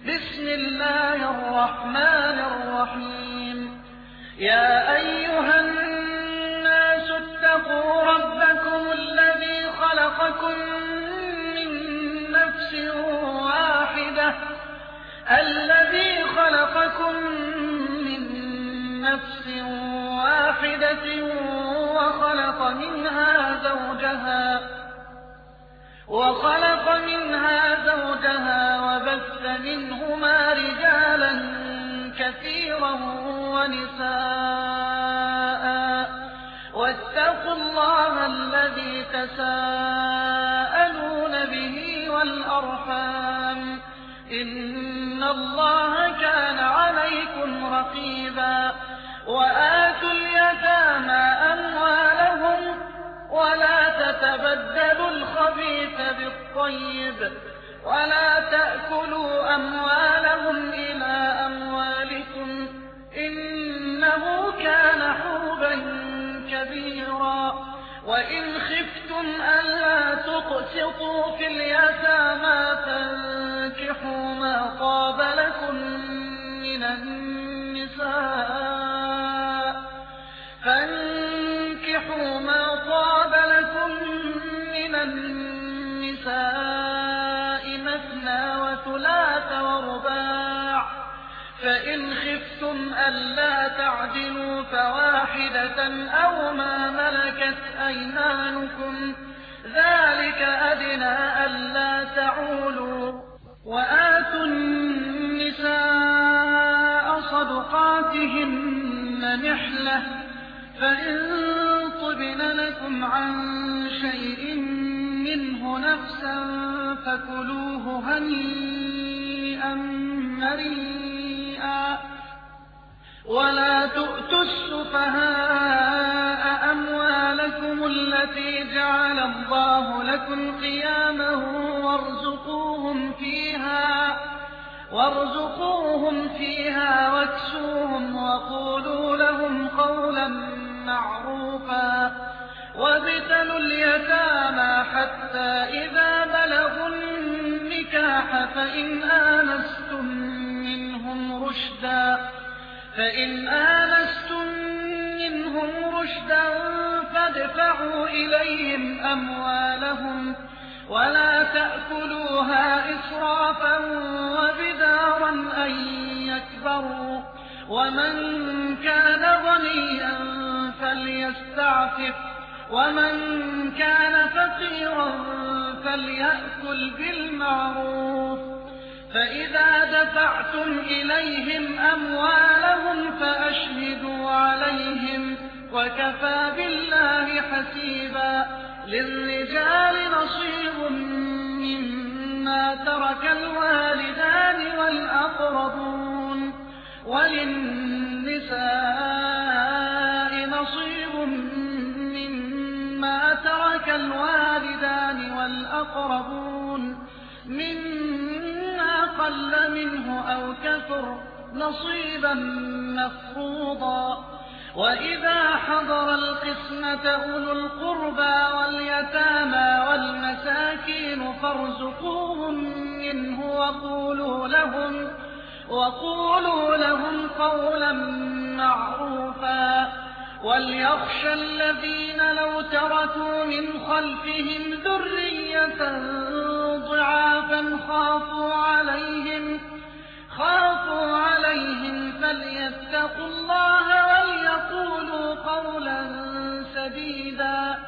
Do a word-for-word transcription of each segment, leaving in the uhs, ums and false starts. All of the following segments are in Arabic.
بسم الله الرحمن الرحيم يا أيها الناس اتقوا ربكم الذي خلقكم من نفس واحدة الذي خلقكم من نفس واحدة وخلق منها زوجها وخلق منها زوجها وبث منهما رجالا كثيرا ونساء واتقوا الله الذي تساءلون به والأرحام إن الله كان عليكم رقيبا وآتوا اليتامى أموالهم ولا تتبدلوا الخبيث بالطيب ولا تأكلوا أموالهم إلى أموالكم إنه كان حوبا كبيرا وإن خفتم ألا تقسطوا في اليتامى فانكحوا ما طاب لكم من النساء فانكحوا ما طاب لكم من النساء مثنى وثلاث ورباع فإن خفتم ألا تعدلوا فواحدة أو ما ملكت أيمانكم ذلك أدنى ألا تعولوا وآتوا النساء صدقاتهن نحلة فإن طبن لكم عن شيء منه نفسا فكلوه هنيئا مريئا ولا تؤتوا السفهاء أموالكم التي جعل الله لكم قياما وارزقوهم فيها وارزقوهم فيها واكسوهم وقولوا لهم قولا معروفا وابتلوا اليتامى حتى إذا بلغوا النكاح فإن آنستم منهم رشدا فإن آنستم منهم رشدا فادفعوا إليهم أموالهم ولا تأكلوها إسرافا وبدارا أن يكبروا ومن كان غنيا فليستعفف ومن كان فقيرا فليأكل بالمعروف فإذا دفعتم إليهم أموالهم فأشهدوا عليهم وكفى بالله حسيبا للرجال نصيب مما ترك الوالدان والأقربون وللنساء نصيب مما ترك الوالدان والأقربون مما قل منه أو كثر نصيبا مفروضا وإذا حضر القسمة أولو القربى واليتامى والمساكين فارزقوهم منه وقولوا لهم وقولوا لهم قولا معروفا وليخشى الذين لو تركوا من خلفهم ذرية ضعافا خافوا عليهم خافوا عليهم فليتقوا الله وليقولوا قولا سديدا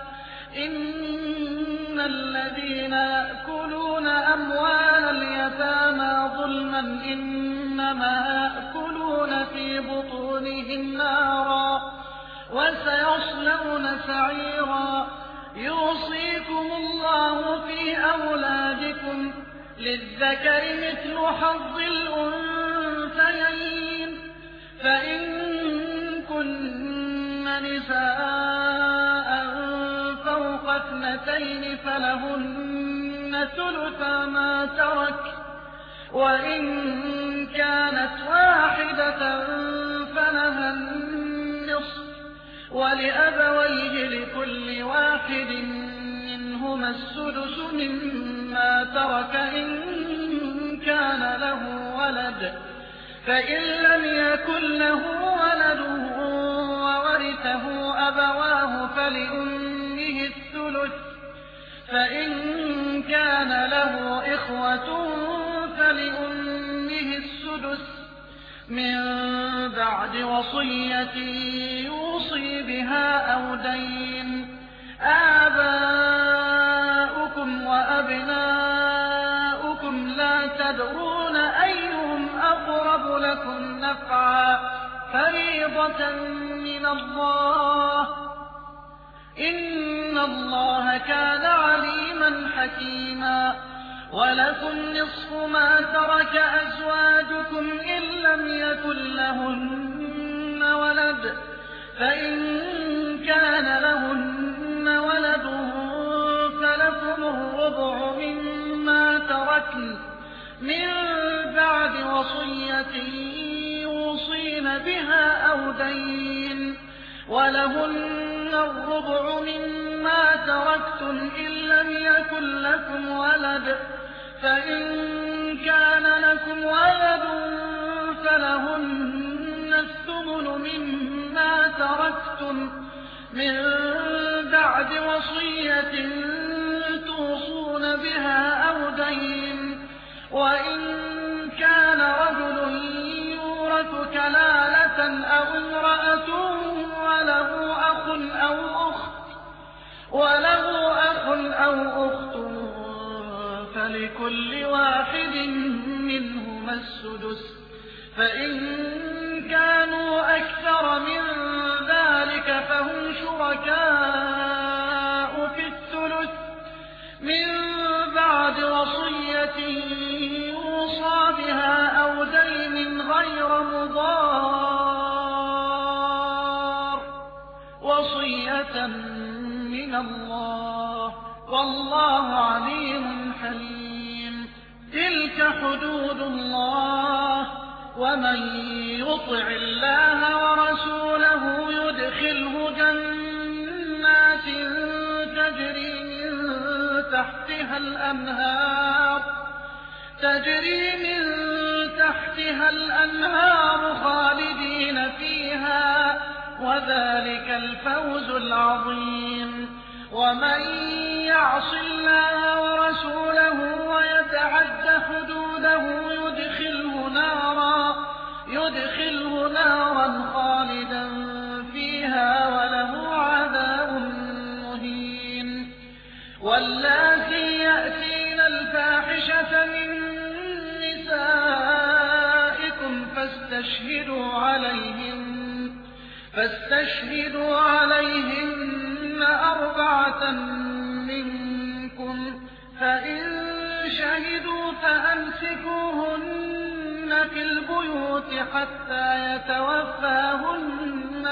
إن الذين يأكلون أموال اليتامى ظلما إنما يأكلون في بطونهم نارا وسيصلون سعيرا يوصيكم الله في أولادكم للذكر مثل حظ الأنثيين فإن كن نساء فوق اثنتين فلهن ثلث ما ترك وإن كانت واحدة فلها النصف ولأبويه لكل واحد منهما السدس مما ترك إن كان له ولد وَلَدٍ فَإِن لَّمْ يَكُن لَّهُ وَلَدٌ وَوَرِثَهُ أَبَوَاهُ فَلِأُمِّهِ الثُّلُثُ ۚ فَإِن كَانَ لَهُ إِخْوَةٌ فَلِأُمِّهِ السُّدُسُ مِن بَعْدِ وَصِيَّةٍ يُوصِي بِهَا أَوْ دَيْنٍ ۗ آبَاؤُكُمْ وَأَبْنَاؤُكُمْ لَا تَدْرُونَ أَيُّهُمْ أَقْرَبُ لَكُمْ نَفْعًا ۚ فَرِيضَةً مِّنَ اللَّهِ ۗ إِنَّ اللَّهَ كَانَ عَلِيمًا حَكِيمًا. وَلَكُمْ نِصْفُ مَا تَرَكَ أَزْوَاجُكُمْ إِن لَّمْ يَكُن لَّهُنَّ وَلَدٌ ۚ فَإِن كَانَ لَهُنَّ وَلَدٌ فَلَكُمُ الرُّبُعُ مِمَّا تَرَكْنَ مِن بَعْدِ وَصِيَّةٍ يُوصِينَ بِهَا أَوْ دَيْنٍ ۗ وَلَهُنَّ الرُّبُعُ مِمَّا تَرَكْتُمْ إِن لَّمْ يَكُن لَّكُمْ وَلَدٌ ۚ فَإِن كَانَ لَكُمْ وَلَدٌ فَلَهُنَّ الثُّمُنُ مِمَّا تَرَكْتُم مِّن بَعْدِ وَصِيَّةٍ تُوصُونَ بِهَا أَوْ دَيْنٍ ۗ وَإِن كَانَ رَجُلٌ يُورَثُ كَلَالَةً أَوْ امْرَأَةٌ وَلَهُ أَخٌ أَوْ أُخْتٌ فَلِكُلِّ واحد منهما السُّدُسُ ۚ فَإِن كَانُوا أَكْثَرَ مِن ذَٰلِكَ فَهُمْ شُرَكَاءُ فِي الثُّلُثِ مِن بَعْدِ وَصِيَّةٍ يُوصَىٰ بِهَا أَوْ دَيْنٍ غَيْرَ مُضَارٍّ ۚ وَصِيَّةً مِّنَ اللَّهِ ۗ وَاللَّهُ عَلِيمٌ حَلِيمٌ. تِلْكَ حُدُودُ اللَّهِ ۚ وَمَن يُطِعِ اللَّهَ وَرَسُولَهُ يُدْخِلْهُ جَنَّاتٍ تَجْرِي مِن تَحْتِهَا الْأَنْهَارُ تَجْرِي مِن تَحْتِهَا الْأَنْهَارُ خَالِدِينَ فِيهَا ۚ وَذَٰلِكَ الْفَوْزُ الْعَظِيمُ. وَمَن يَعْصِ اللَّهَ وَرَسُولَهُ وَيَتَعَدَّ حُدُودَهُ يُدْخِلْهُ نَارًا خَالِدًا فِيهَا وَلَهُ عَذَابٌ مُّهِينٌ. وَاللَّاتِي يَأْتِينَ الْفَاحِشَةَ مِن نِّسَائِكُمْ فَاسْتَشْهِدُوا عَلَيْهِنَّ أَرْبَعَةً مِّنكُمْ ۖ فَإِن شَهِدُوا فَأَمْسِكُوهُنَّ فِي الْبُيُوتِ حَتَّىٰ يَتَوَفَّاهُنَّ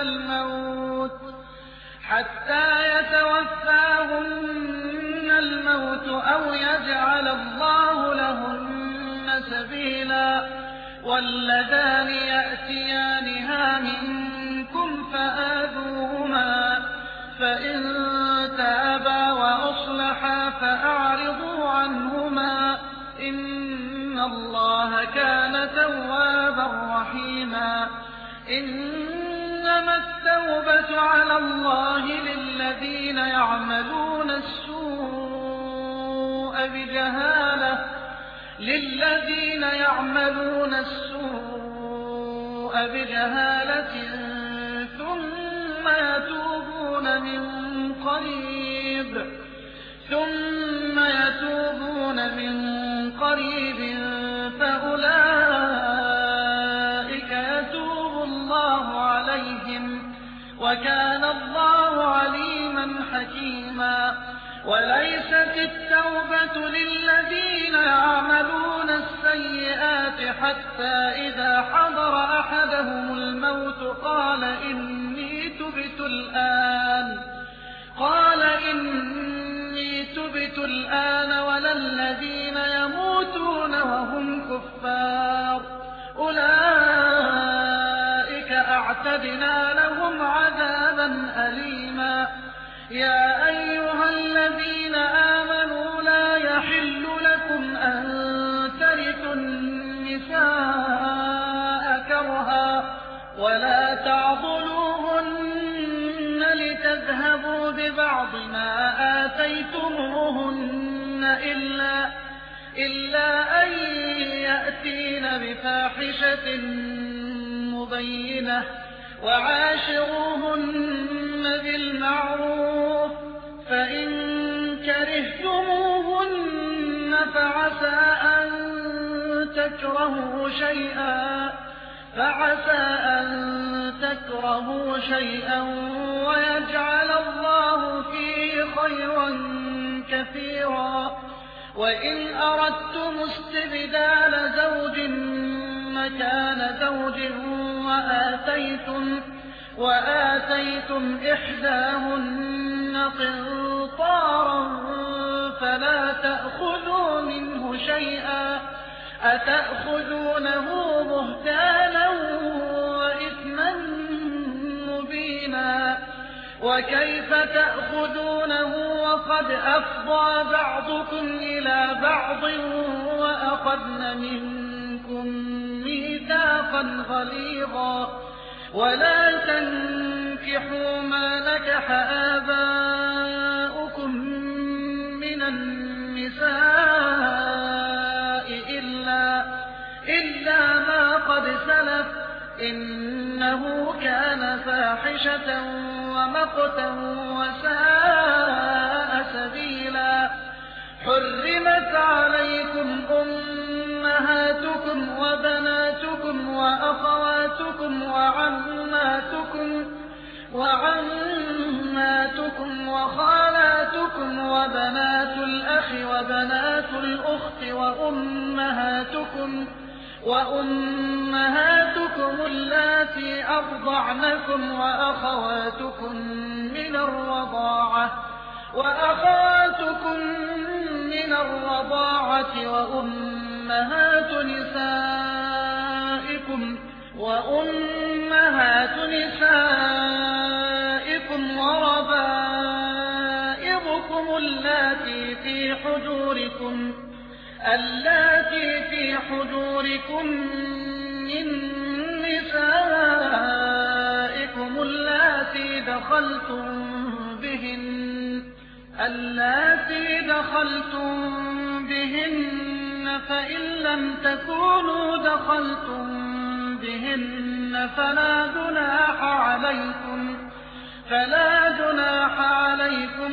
الْمَوْتُ أَوْ يَجْعَلَ اللَّهُ لَهُنَّ سَبِيلًا. وَاللَّذَانِ يَأْتِيَانِهَا مِنكُمْ فَآذُوهُمَا ۖ فَإِن تَابَا وَأَصْلَحَا فَأَعْرِضُوا عَنْهُمَا ۗ إِنَّ اللَّهَ كَانَ تَوَّابًا رَّحِيمًا. إِنَّمَا التَّوْبَةُ عَلَى اللَّهِ لِلَّذِينَ يَعْمَلُونَ السُّوءَ بِجَهَالَةٍ ثُمَّ يَتُوبُونَ مِن قَرِيبٍ فَأُولَٰئِكَ يَتُوبُ اللَّهُ عَلَيْهِمْ ۗ وَكَانَ اللَّهُ عَلِيمًا حَكِيمًا. وَلَيْسَتِ التَّوْبَةُ لِلَّذِينَ يَعْمَلُونَ السَّيِّئَاتِ حَتَّىٰ إِذَا حَضَرَ أَحَدَهُمُ الْمَوْتُ قَالَ إِنِّي تُبْتُ الْآنَ وَلَا الَّذِينَ يَمُوتُونَ وَهُمْ كُفَّارٌ ۚ أُولَٰئِكَ أَعْتَدْنَا لَهُمْ عَذَابًا أَلِيمًا. يَا أَيُّهَا الَّذِينَ آمَنُوا لَا يَحِلُّ لَكُمْ أَن تَرِثُوا النِّسَاءَ ولا تعضلوهن لتذهبوا ببعض ما آتيتموهن إلا, إلا أن يأتين بفاحشة مبينة وعاشروهن بالمعروف فإن كرهتموهن فعسى أن تكرهوا شيئا فعسى أن تكرهوا شيئا ويجعل الله فيه خيرا كثيرا وإن أردتم استبدال زوج مكان زوج وآتيتم, وآتيتم إحداهن قنطارا فلا تأخذوا منه شيئا أتأخذونه بهتانا وإثما مبينا وكيف تأخذونه وقد أفضى بعضكم إلى بعض وأخذن منكم ميثاقا غليظا ولا تنكحوا ما نكح آباؤكم من النساء إلا, إلا ما قد سلف إنه كان فاحشة ومقتا وساء سبيلا حرمت عليكم أمهاتكم وبناتكم وأخواتكم وعماتكم, وعماتكم وخالاتكم وبنات الأخ وبنات الأخت وأمهاتكم, وأمهاتكم اللاتي أرضعنكم وأخواتكم من الرضاعة وأخواتكم من الرضاعة وأمهات نسائكم وأمهات نسائكم وربائبكم اللاتي في حجوركم اللاتي في حجوركم من نسائكم اللاتي دخلتم بهن اللاتي دخلتم بهن فإن لم تكونوا دخلتم بهن فلا جناح عليكم فلا جناح عليكم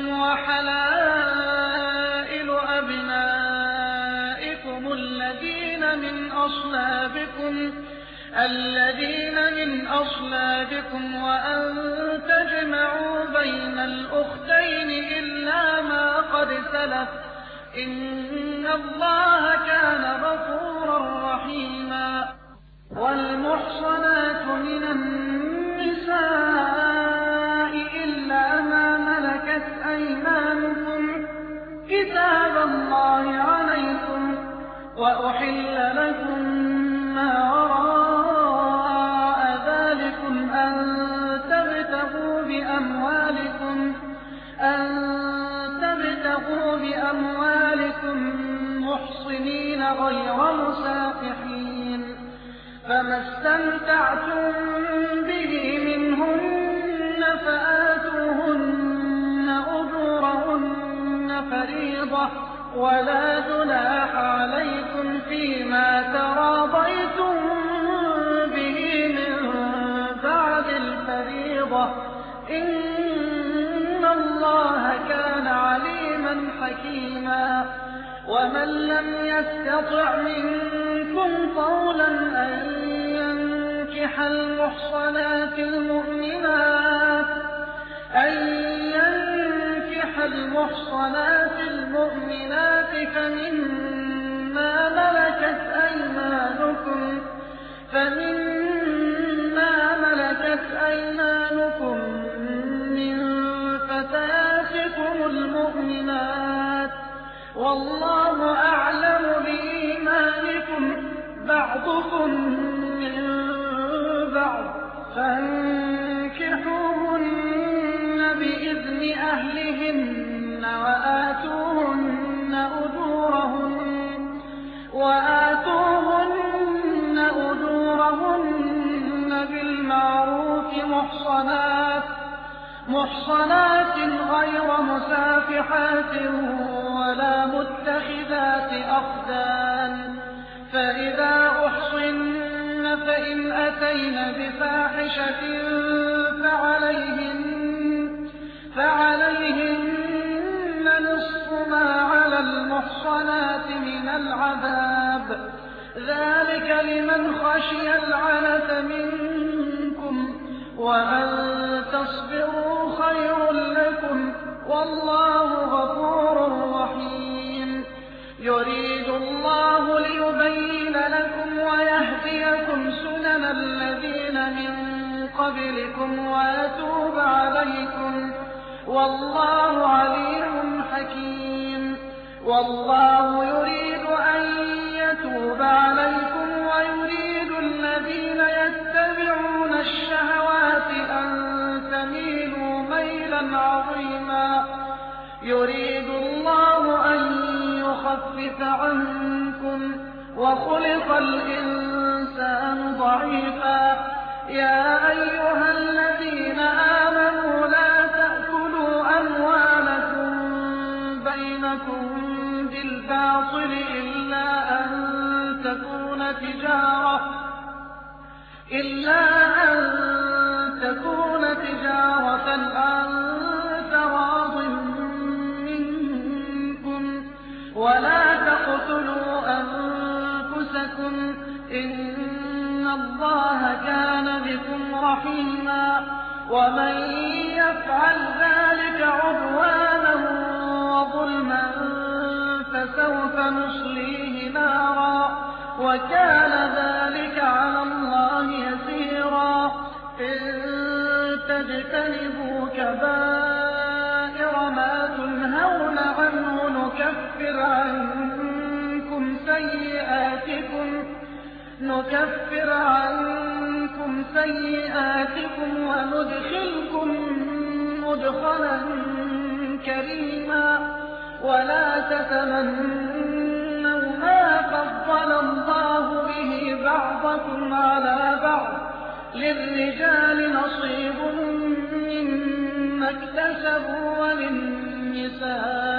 وحلائل أبنائكم الذين من أصلابكم الذين من أصلابكم وأن تجمعوا بين الأختين إلا ما قد سلف إن الله كان غفورا رحيما والمحصنات من النساء إلا ما ملكت أيمانكم كتاب الله عليكم وأحل لكم ما وراء ذلكم أن تبتغوا بأموالكم أن تبتغوا بأموالكم محصنين غير مسافحين فما استمتعتم به منهن فآتوهن أجورهن فريضة ولا جناح عليكم فيما تراضيتم به من بعد الفريضة إن الله كان عليما حكيما ومن لم يستطع منكم طولا أن ينكح المحصنات المؤمنات أن ينكح المحصنات المؤمنات فمما ملكت أيمانكم فمما ملكت أيمانكم من فتياتكم المؤمنات والله أعلم بإيمانكم بعضكم من بعض فانكحوهن بإذن أهلهن وآتوهن أجورهن وآتوهن أجورهن بالمعروف محصنات محصنات غير مسافحات ولا متخذات أخدان فإذا أحصن فإن أتين بفاحشة فعليهن فعليهن نصف ما على المحصنات من العذاب ذلك لمن خشي العنت منكم وأن تصبروا خير لكم والله غفور رحيم يريد الله ليبين لكم ويهديكم سنن الذين من قبلكم ويتوب عليكم والله عليم حكيم والله يريد أن يتوب عليكم ويريد الذين يتبعون الشهوات أن تميلوا ميلا عظيما يريد الله أن يخفف عنكم وخلق الإنسان ضعيفا يا أيها الذين آمنوا لا تأكلوا أموالكم بينكم بالباطل إلا أن تكون تجارة إلا أن تكون تجارة عن تراض منكم ولا تقتلوا أنفسكم إن الله كان بكم رحيما ومن يفعل ذلك عدوانا وظلما فسوف نصليه نارا وكان ذلك على الله يسيرا إن تجتنبوا كبائر ما تنهون عنه نكفر عنكم سيئاتكم نكفر عنكم سيئاتكم وندخلكم مدخلا كريما ولا تتمنوا ما فضل الله به بعضكم على بعض للرجال نصيب مما اكتسبوا وللنساء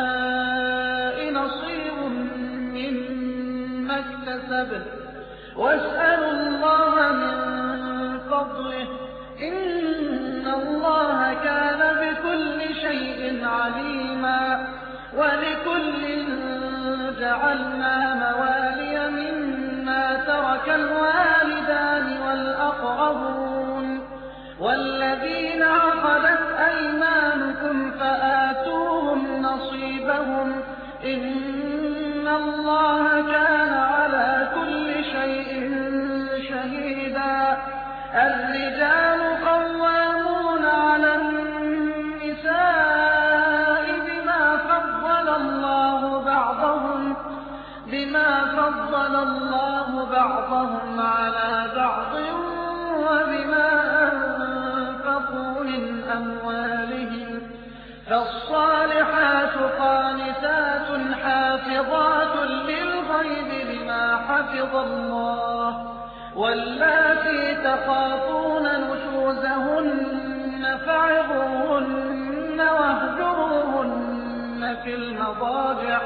نصيب مما اكتسبن واسألوا الله من فضله إن الله كان بكل شيء عليما ولكل جعلنا موالي مما ترك الوالدان والأقربون والذين عقدت أيمانكم فآتوهم نصيبهم إن الله كان على كل شيء شهيدا الرجال قوامون على النساء بما فضل الله بعضهم بما فضل الله بعضهم على بعض وبما أنفقوا من أموالهم فالصالحات قانتات حافظات للغيب بما حفظ الله واللاتي تخافون نشوزهن فعظوهن واهجروهن في المضاجع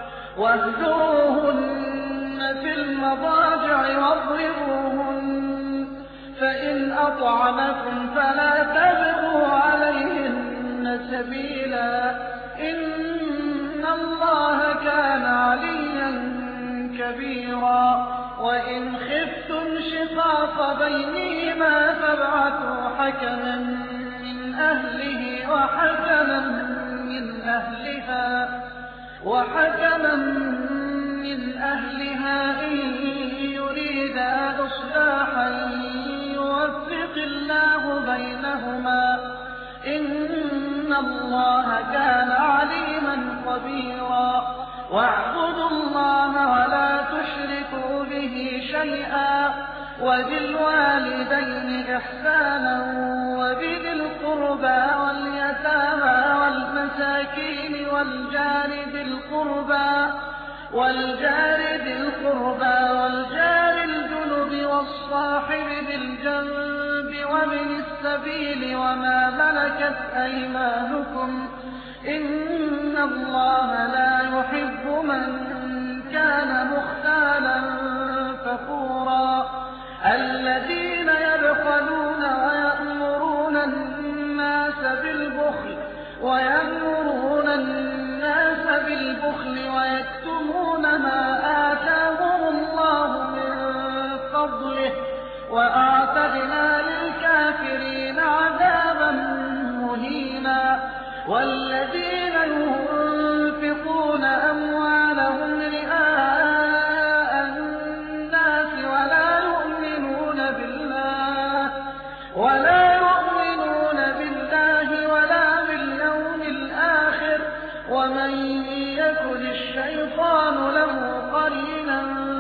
واهجروهن في المضاجع واضربوهن فإن أطعنكم فلا تبغوا عليهن سبيلا إن الله كان عليا كبيرا وإن خفتم شقاق بينهما فابعثوا حكما من أهله وحكما من أهلها وحكما من أهلها إن يريدا إصلاحا يوفق الله بينهما إن الله كان عليما خبيرا واعبدوا الله ولا تشركوا به شيئا وبالوالدين إحسانا وبذي القربى واليتامى والمساكين والجار ذي القربى والجار ذي القربى والجار الجنب والصاحب بالجنب وابن السبيل السبيل وما ملكت أيمانكم إن الله لا يحب من كان مختالا فخورا الذين يبخلون ويأمرون الناس بالبخل ويأمرون الناس بالبخل ويكتمون ما آتاهم الله من فضله وأعتدنا للكافرين عذابا مهينا والذين ينفقون أموالهم رئاء الناس ولا يؤمنون بالله ولا يؤمنون بالله ولا باليوم الآخر ومن يكن الشيطان له قرينا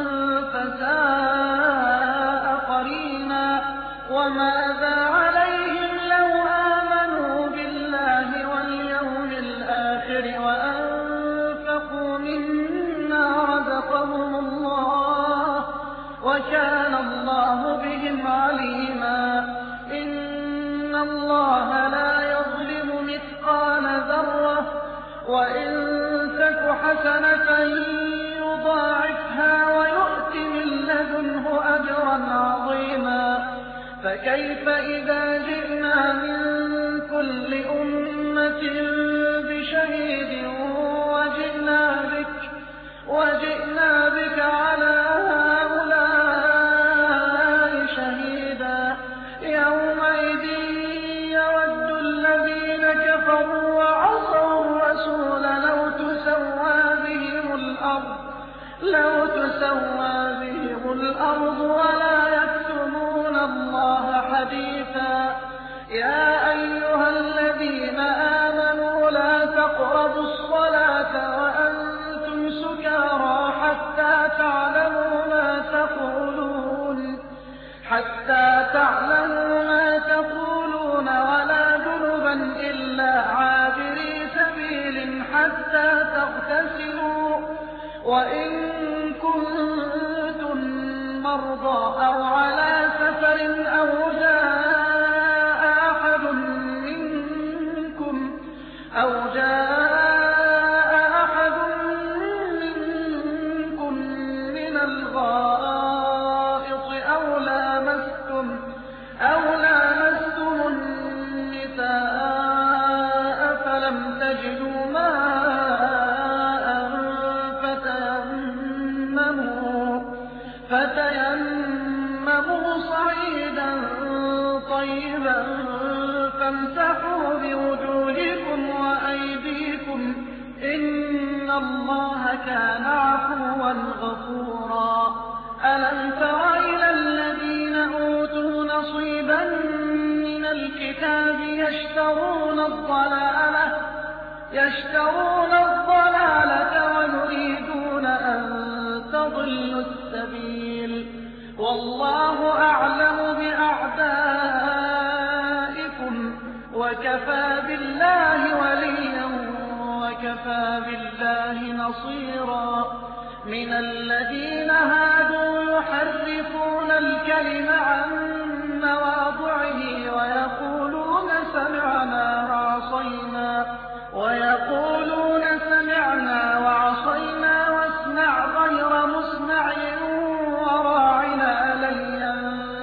فساء قرينا وماذا عليهم لو آمنوا بالله واليوم الآخر وأنفقوا مما رزقهم الله وكان الله بهم عليما إن الله لا يظلم مثقال ذرة وإن تك حسنة يضاعفها ويؤت من لدنه أجرا عظيما فكيف إذا جئنا من كل أمة بشهيد وجئنا بك, وجئنا بك على هؤلاء شهيدا يومئذ يود الذين كفروا وعصوا الرسول لو تسوى بهم الأرض لو تسوى بهم الأرض ولا يكتمون الله حديثا يا أيها الذين آمنوا لا تقربوا الصلاة وأنتم سكارى حتى تعلموا ما تقولون حتى تعلموا ما تقولون ولا جنبا إلا عابري سبيل حتى تغتسلوا وإن كنتم مرضى أو على سفر أو جاء أحد منكم أو جاء أحد منكم من الغائط أو لامستم أو لامستم النساء فلم تجدوا ماء فتيمموا فتيمموا صعيدا طيبا فامسحوا بوجوهكم وأيديكم إن الله كان عفوا غفورا ألم تر إلى الذين أوتوا نصيبا من الكتاب يشترون الضلالة يشترون الضلالة ويريدون أن تضلوا السبيل والله أعلم بأعدائكم وكفى بالله وليا وكفى بالله نصيرا من الذين هادوا يحرفون الكلم عن مواضعه ويقولون سمعنا وعصينا ويقولون سمعنا وعصينا واسمع غير مسمع وراعنا ليا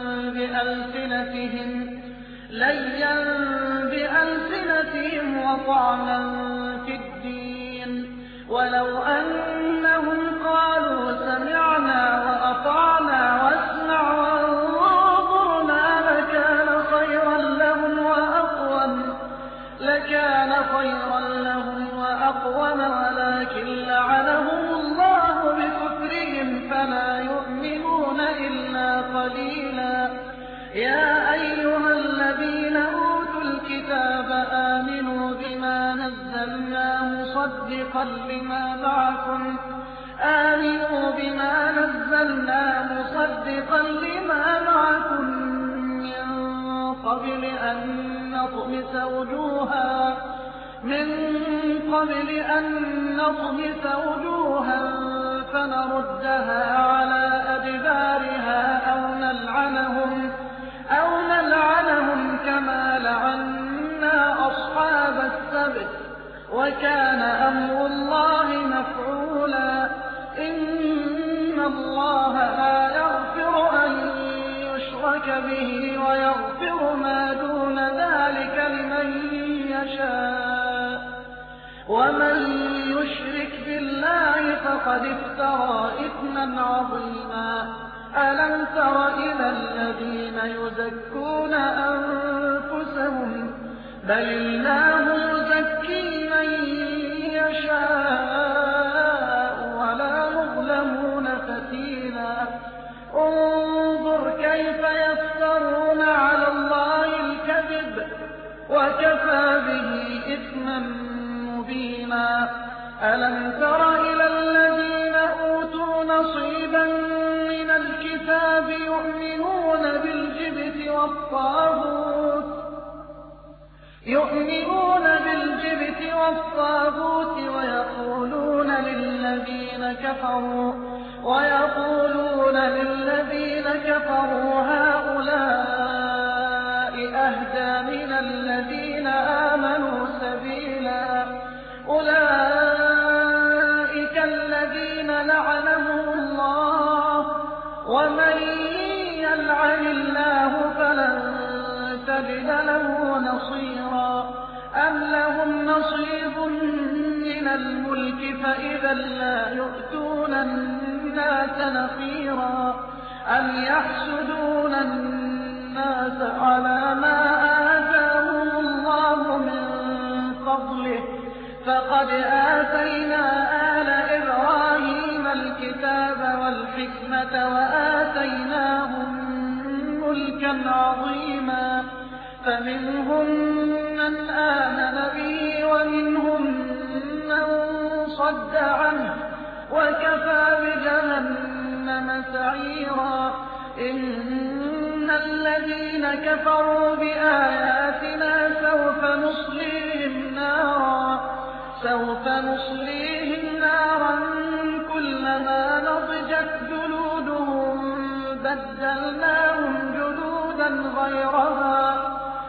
بألسنتهم ليا بألسنتهم وطعنا في الدين ولو أنهم قالوا سمعنا وأطعنا واسمع وانظرنا لكان خيرا لهم وأقوم لكان خيرا لهم وأقوم ولكن لعنهم الله بكفرهم فلا يؤمنون إلا قليلا يا أيها الذين أوتوا الكتاب آمنوا بما نزلنا مصدقا لما معكم آمنوا بما نزلنا مصدقا لما معكم من قبل أن نطمس وجوها من قبل أن نطمس وجوها فنردها على أدبارها أو نلعنهم أو نلعنهم كما وكان أمر الله مفعولا إن الله لا يغفر أن يشرك به ويغفر ما دون ذلك لمن يشاء ومن يشرك بالله فقد افترى إثما عظيما ألم تر إلى الذين يزكون أنفسهم بل الله يزكي من يشاء ولا يظلمون فتيلا انظر كيف يفترون على الله الكذب وكفى به إثما مبينا ألم تر إلى الذين أوتوا نصيبا من الكتاب يؤمنون بالجبت والطاغوت يؤمنون بالجبت والطاغوت ويقولون للذين كفروا ويقولون للذين كفروا هؤلاء أهدى من الذين آمنوا سبيلا أولئك الذين لعنهم الله ومن يلعن الله فلن تجد له نصيرا أم لهم نصيب من الملك فإذا لا يؤتون الناس نصيرا أم يحسدون الناس على ما آتاهم الله من فضله فقد آتينا آل إبراهيم الكتاب والحكمة وآتيناهم ملكا عظيما فمنهم من آمن به ومنهم من صد عنه وكفى بجهنم سعيرا إن الذين كفروا بآياتنا سوف نصليهم نارا سوف نصليهم نارا كلما نضجت جلودهم بدلناهم جلودا غيرها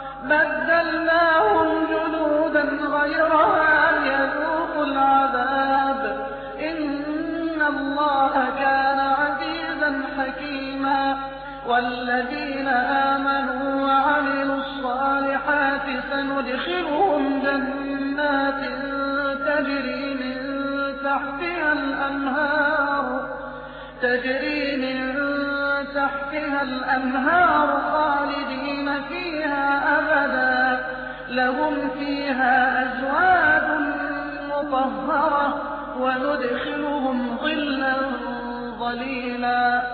بدلناهم جلودا غيرها ليذوقوا العذاب إن الله كان عزيزا حكيما والذين آمنوا وعملوا الصالحات سندخلهم جنات تجري من تحتها الأنهار تجري من تحتها الأنهار خالدين فيها أبدا لهم فيها أزواج مطهرة وندخلهم ظلا ظليلا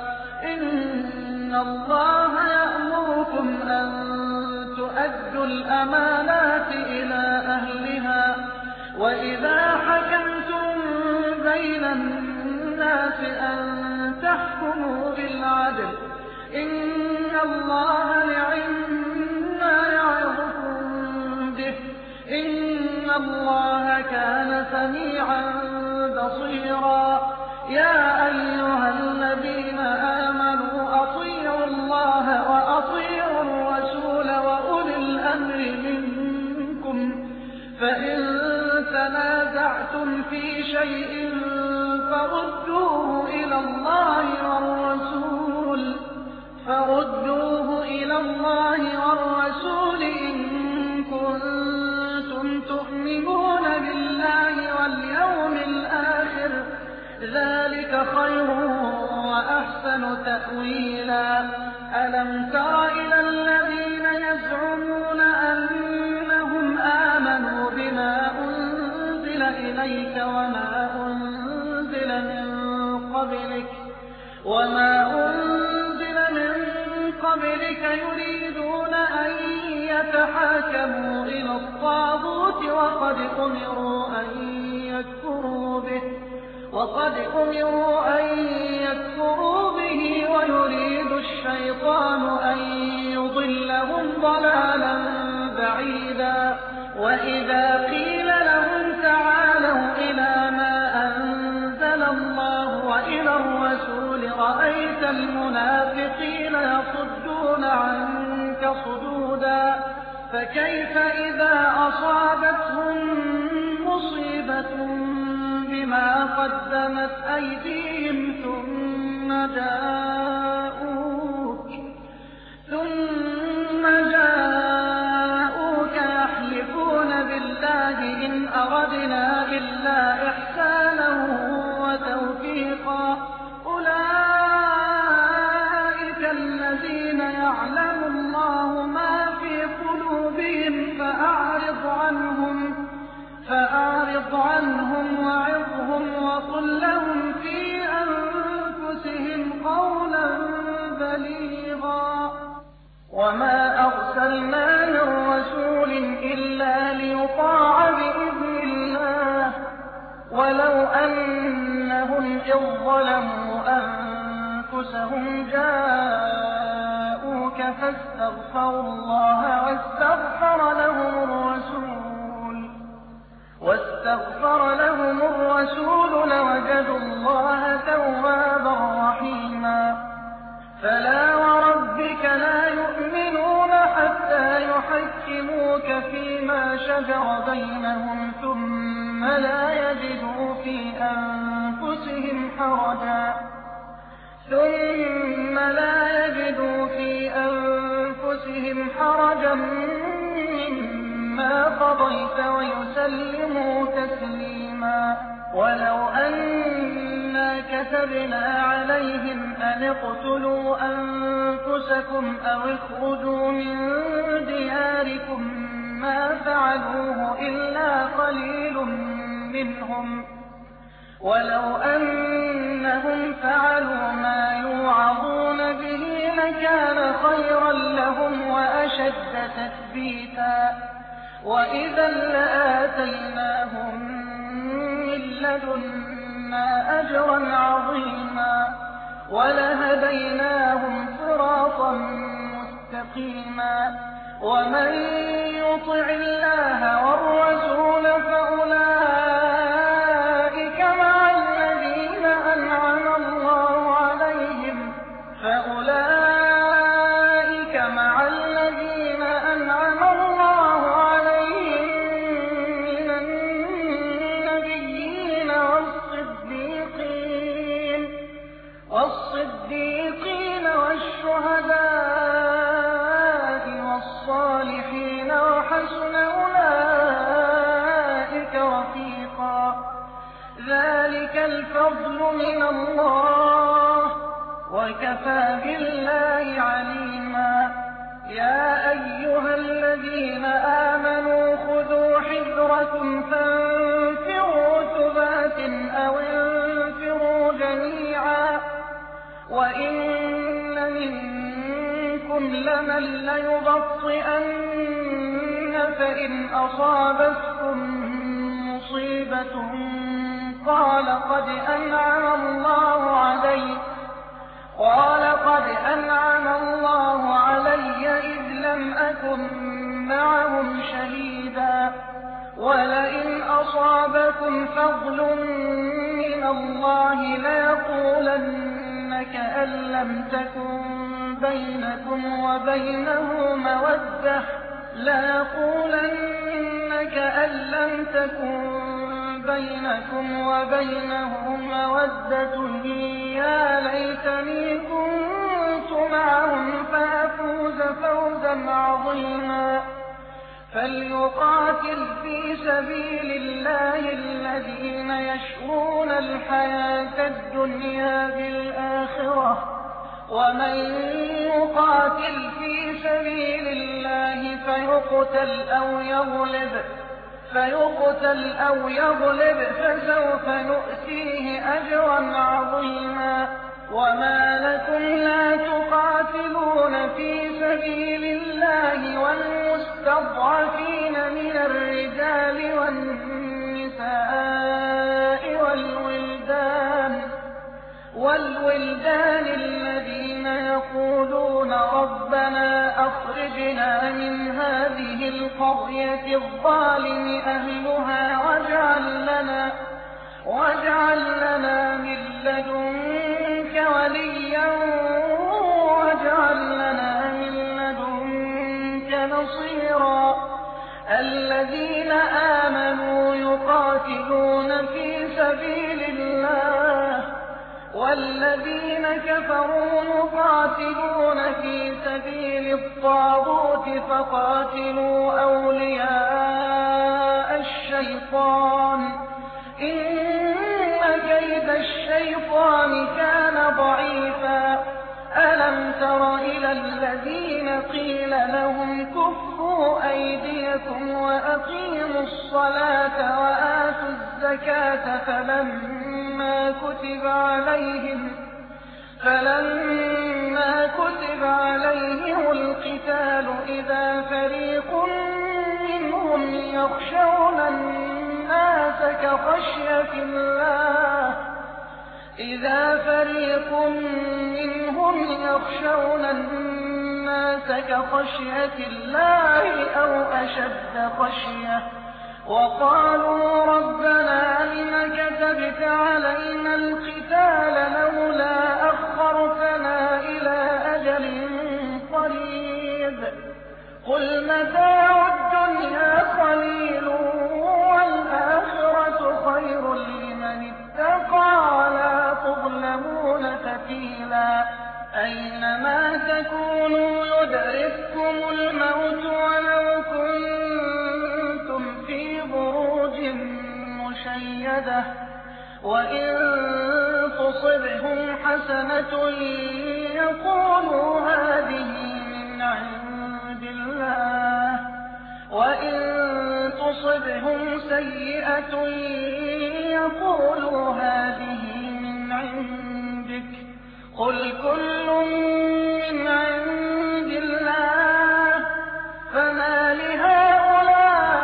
إن الله يأمركم أن تؤدوا الأمانات إلى أهلها وإذا حكمتم بين الناس أن تحكموا بالعدل إن الله نعما يعظكم به إن الله كان سميعا بصيرا يا أيها الذين آمنوا أطيعوا الله وأطيعوا الرسول وأولي الأمر منكم فإن تنازعتم في شيء فردوه إلى الله والرسول فردوه إلى الله والرسول إن كنتم تؤمنون بالله واليوم الآخر ذلك خير وأحسن تأويلا ألم تر إلى الذين يزعمون أنهم آمنوا بما أنزل إليك وما أنزل من قبلك وما أنزل من قبلك يريدون أن يتحاكموا إلى الطاغوت وقد أمروا أن يكفروا به وقد أمروا أن يكفروا به ويريد الشيطان أن يضلهم ضلالا بعيدا وإذا قيل لهم تعالوا إلى ما أنزل الله وإلى الرسول رأيت المنافقين يصدون عنك صدودا فكيف إذا أصابتهم مُّصِيبَةٌ بِمَا قَدَّمَتْ أَيْدِيهِمْ ثُمَّ جَاءُوكَ ثُمَّ جَاءُوكَ يَحْلِفُونَ بِاللَّهِ إِنْ أَرَدْنَا إِلَّا إِحْسَانًا وَتَوْفِيقًا أُولَٰئِكَ الَّذِينَ يَعْلَمُ اللَّهُ مَا فِي قُلُوبِهِمْ فَأَعْرِضْ عَنْهُمْ فَأَعْرِضْ عَنْهُمْ وَعِظْهُمْ وَقُل لَّهُمْ فِي أَنفُسِهِمْ قَوْلًا بَلِيغًا وَمَا أَرْسَلْنَا مِن رَّسُولٍ إِلَّا لِيُطَاعَ بِإِذْنِ اللَّهِ وَلَوْ أَنَّهُمْ إِذ ظَّلَمُوا أَنفُسَهُمْ جَاءُوكَ فَاسْتَغْفَرُوا اللَّهَ وَاسْتَغْفَرَ لَهُمُ الرَّسُولُ واستغفر لهم الرسول لوجدوا الله توابا رحيما فلا وربك لا يؤمنون حتى يحكموك فيما شجر بينهم ثم لا يجدوا في أنفسهم حرجا ثم لا يجدوا في أنفسهم حرجا مما قضيت ويسلموا تسليما ولو أنا كتبنا عليهم أن اقتلوا أنفسكم أو اخرجوا من دياركم ما فعلوه إلا قليل منهم ولو أنهم فعلوا ما يوعظون به لكان خيرا لهم وأشد تثبيتا وإذا لآتيناهم من لدنا أجرا عظيما ولهديناهم صراطا مستقيما ومن يطع الله والرسول فأولئك مع الذين أنعم الله عليهم فأولئك مع الذين أنعم الله عليهم من النبيين والصديقين والصديقين والشهداء والصالحين وحسن أولئك رفيقا ذلك الفضل من الله وكفى بالله عليما يا أيها الذين آمنوا خذوا حذركم فانفروا ثبات أو انفروا جميعا وإن منكم لمن ليبطئن فإن أصابتكم مصيبة قال قد أنعم الله علي قال قد أنعم الله علي إذ لم أكن معهم شهيدا ولئن أصابكم فضل من الله ليقولن كأن لم تكن بينكم وبينه مودة ليقولن كأن لم تكن بينكم وبينه مودة يا ليتني كنت معهم فأفوز فوزا عظيما فليقاتل في سبيل الله الذين يشرون الحياة الدنيا بالآخرة ومن يقاتل في سبيل الله فيقتل أو يغلب فيقتل أو يغلب فسوف نؤتيه أجرا عظيما وما لكم لا تقاتلون في سبيل الله والمستضعفين من الرجال والنساء والولدان والولدان الذين يقولون ربنا أخرجنا من هذه القرية الظالم أهلها واجعل لنا واجعل لنا من لدنك وليا واجعل لنا من لدنك نصيرا الذين آمنوا يقاتلون في سبيل الله والذين كفروا يقاتلون في سبيل الطاغوت فقاتلوا أولياء الشيطان إن كيد الشيطان كان ضعيفا ألم تر إلى الذين قيل لهم كفوا أيديكم وأقيموا الصلاة وآتوا الزكاة فلما كتب عليهم فلما كتب عليهم القتال إذا فريق منهم يخشون الناس كخشية الله إذا فريق منهم يخشون الناس كخشية الله أو أشد خشية وقالوا ربنا لم كتبت علينا القتال لولا أخرتنا إلى أجل قريب قل متاع الدنيا قليل والآخرة خير لمن اتقى ولا تظلمون فتيلا أينما تكونوا يدرككم الموت ولو كنتم في بروج مشيدة وإن تصبهم حسنة يقولوا هذه من عند الله وإن تصبهم سيئة يقولوا هذه من عندك قل كل من عند الله فما لهؤلاء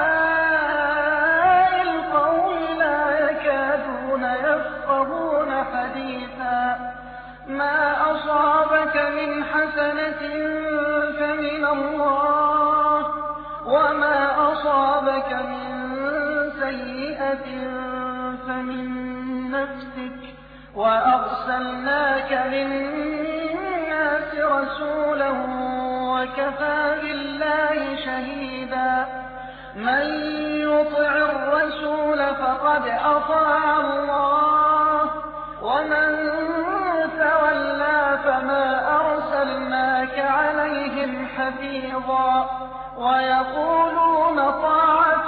القوم لا يكادون يفقهون حديثا ما أصابك من حسنة فمن الله وما أصابك من سيئة فمن نفسك وأرسلناك للناس رسولا وكفى بالله شهيدا من يطع الرسول فقد أطاع الله ومن تولى فما أرسلناك عليهم حفيظا ويقولون طاعة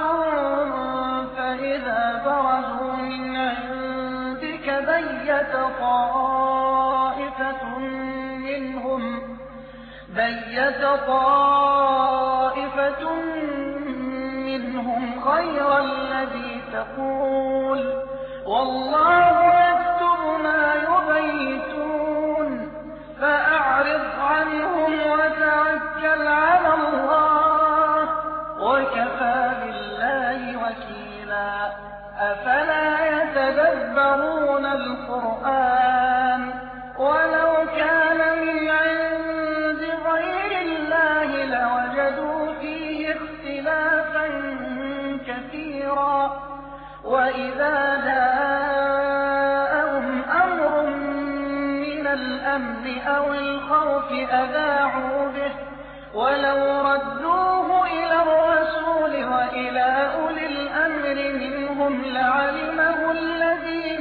فإذا برزوا من عندك بيت طائفة منهم بيت طائفة منهم غير الذي تقول والله يكتب ما يبيتون فأعرض عنهم وتوكل على الله وكفى بالله وكيلا أفلا يتدبرون القرآن ولو كان من عند غير الله لوجدوا فيه اختلافا كثيرا وإذا جاءهم أمر من الأمن أو الخوف أذاعوا به ولو ردوه إلى الرسول وإلى أولي الأمر منهم لعلمه الذين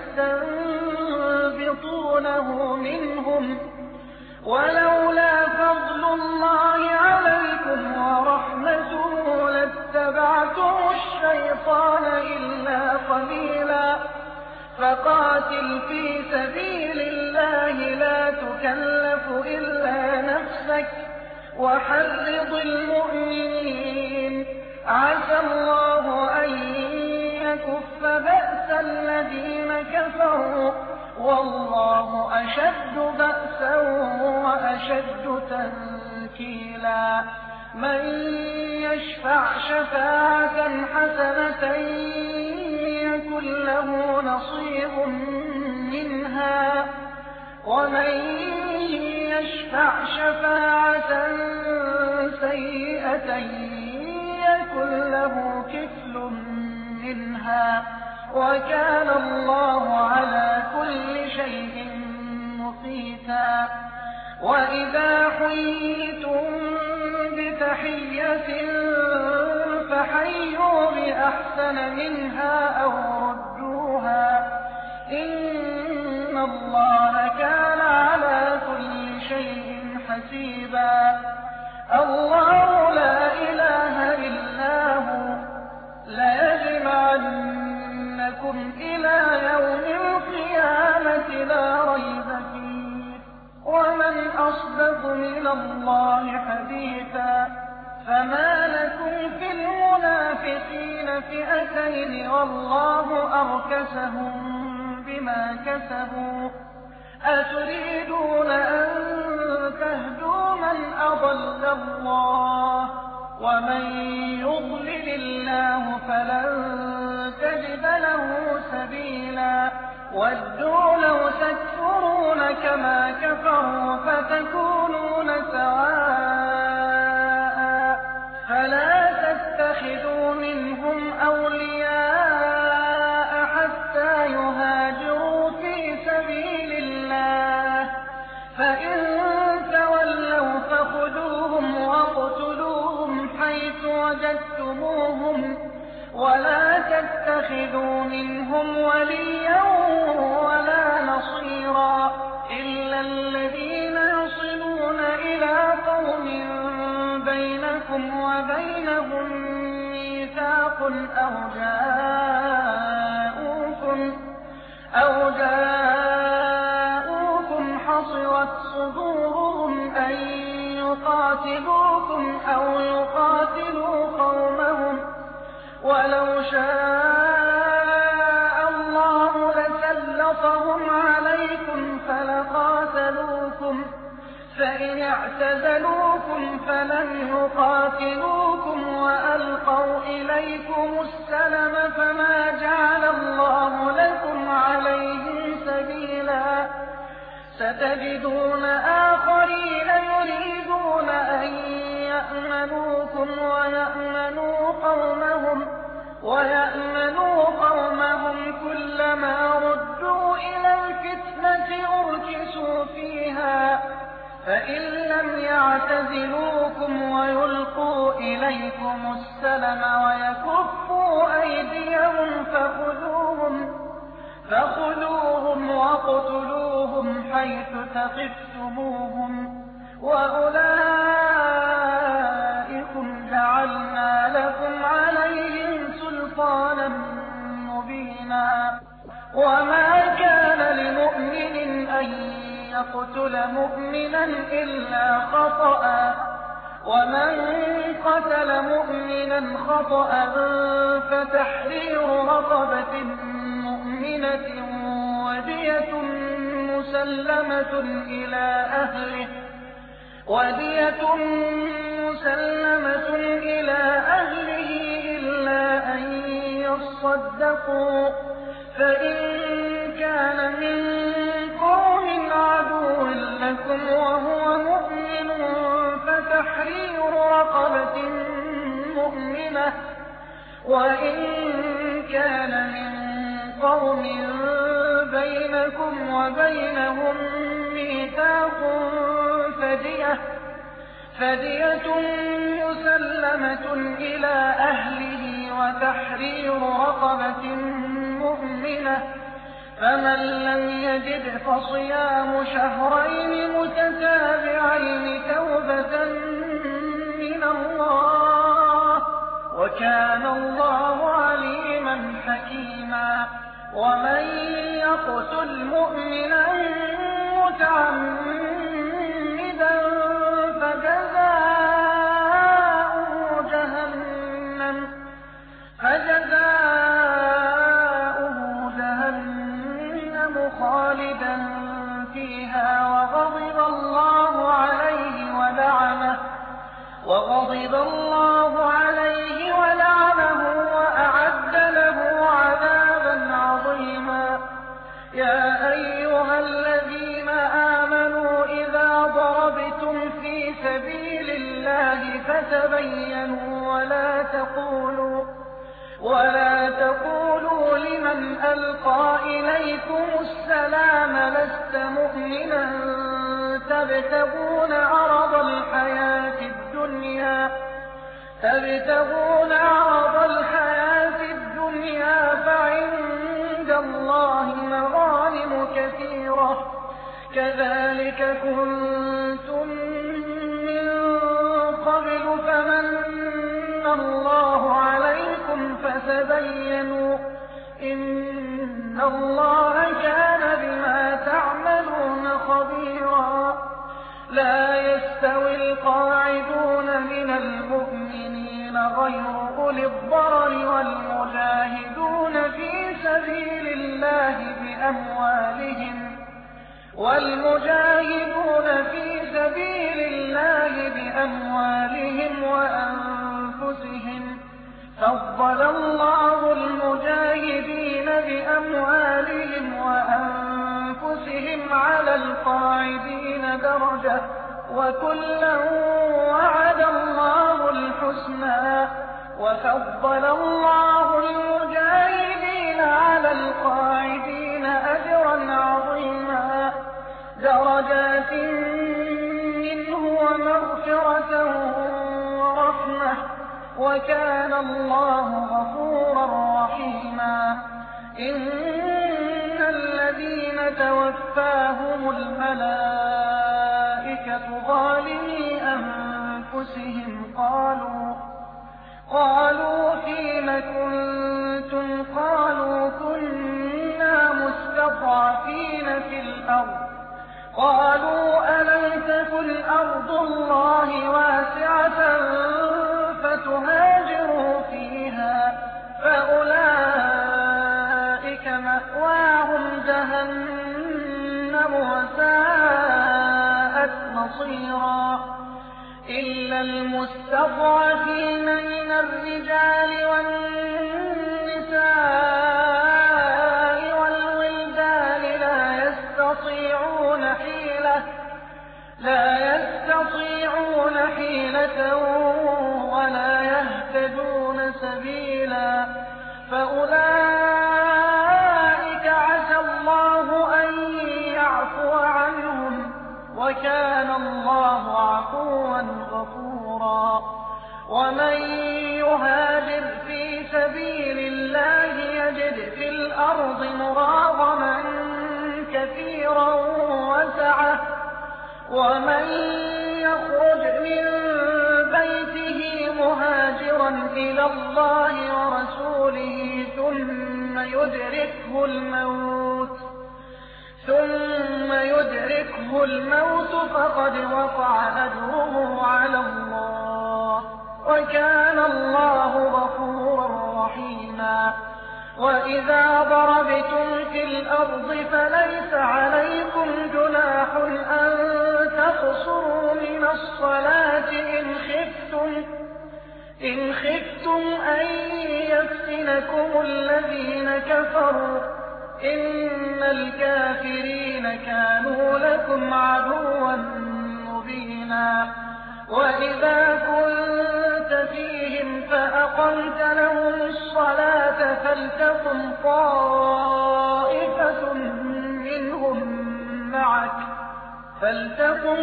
يستنبطونه منهم ولولا فضل الله عليكم ورحمته لاتبعتم الشيطان إلا قليلا فقاتل في سبيل الله لا تكلف إلا نفسك وحرض المؤمنين عسى الله أن يكف بأس الذين كفروا والله أشد بأسا وأشد تنكيلا من يشفع شفاعة حسنة يكن له نصيب منها ومن يشفع شفاعة سيئة يكن له كفل منها وكان الله على كل شيء مقيتا وإذا حييتم بتحية فحيوا بأحسن منها أو ردوها إن الله كان على كل شيء حسيبا. الله لا إله إلا هو ليجمعنكم إلى يوم القيامة لا ريب فيه ومن أصدق من الله حديثا. فما لكم في المنافقين فئتين والله أركسهم بما كسبوا أتريدون أن تهدوا من أضل الله ومن يضلل الله فلن تجد له سبيلا. ودوا لو تكفرون كما كفروا فتكونون سواء فلا تتخذوا منهم أولياء حتى يهاجروا في سبيل الله فإن تولوا فخذوهم واقتلوهم حيث وجدتموهم ولا تتخذوا منهم وليا ولا نصيرا إلا الذين يصلون إلى قوم بينكم وبينهم ميثاق أو جاءوكم أو جاءوكم حصرت صدورهم أن يقاتلوكم أو يقاتلوا قومهم ولو شاء الله لسلطهم عليكم فلقاتلوكم فإن اعتزلوكم فلم يقاتلوكم وألقوا إليكم السلم فما جعل الله لكم عليهم سبيلا. ستجدون آخرين يريدون أن يأمنوكم ويأمنوا قومهم ويأمنوا قومهم كلما ردوا إلى الفتنة أركسوا فيها فإن لم يعتزلوكم ويلقوا إليكم السلم ويكفوا أيديهم فخذوهم فخذوهم واقتلوهم حيث ثقفتموهم وأولئكم جعلنا لكم عليهم سلطانا مبينا. وما كان لمؤمن أن يقتل مؤمنا إلا خطأ ومن قتل مؤمنا خطأ فتحرير رقبة مؤمنة ودية مسلمة إلى أهله ودية مسلمة إلى أهله إلا أن يصدقوا فإن كان من قوم عدو لكم وهو مؤمن فتحرير رقبة مؤمنة وإن كان من قوم بينكم وبينهم ميثاق فدية فدية مسلمة إلى أهله وتحرير رقبة مؤمنة فمن لم يجد فصيام شهرين متتابعين توبة من الله وكان الله عليما حكيما. ومن يقتل مؤمنا متعمدا فجزاؤه جهنم فجزاؤه جهنم خالدا فيها وغضب الله عليه ولعنه وغضب الله عليه ولعنه وأعد له عذابا عظيما. يا أيها الذين آمنوا إذا ضربتم في سبيل الله فتبينوا ولا تقولوا ولا تقولوا لمن ألقى إليكم السلام لست مؤمنا تبتغون عرض الحياة الدنيا تبتغون عرض كذلك كنتم من قبل فمن الله عليكم فتبينوا إن الله كان بما تعملون خبيرا لا يستوي القاعدون من المؤمنين غير أولي الضرر والمجاهدون في سبيل الله بأموالهم والمجاهدون في سبيل الله بأموالهم وأنفسهم فضل الله المجاهدين بأموالهم وأنفسهم على القاعدين درجة وكلا وعد الله الحسنى وفضل الله المجاهدين على القاعدين أجرا عظيما درجات منه ومغفرة ورحمة وكان الله غفورا رحيما إن الذين توفاهم الملائكة ظالمي أنفسهم قالوا قالوا فيم كنتم قالوا كنا مستضعفين في الأرض قالوا ألم تكن أرض الله واسعة فتهاجروا فيها فأولئك مأواهم جهنم وساءت مصيرا إلا المستضعفين من الرجال والنساء والولدان لا يستطيعون حيلة لا يستطيعون حيلة ولا يهتدون سبيلا فأولئك عسى الله أن يعفو عنهم وكان الله عفوا غفورا ومن يهاجر في سبيل الله يجد في الأرض مراغما كثيرا وسعة ومن يخرج من بيته مهاجرا إلى الله ورسوله ثم يدركه الموت ثم يدركه الموت فقد وقع أجره على الله وكان الله غفورا رحيما وإذا ضربتم في الأرض فليس عليكم جناح أن تقصروا من الصلاة إن خفتم إن خفتم أن يفتنكم الذين كفروا إن الكافرين كانوا لكم عدوا مبينا وإذا كنت فيهم فأقمت لهم الصلاة فلتقم طائفة منهم معك فلتقم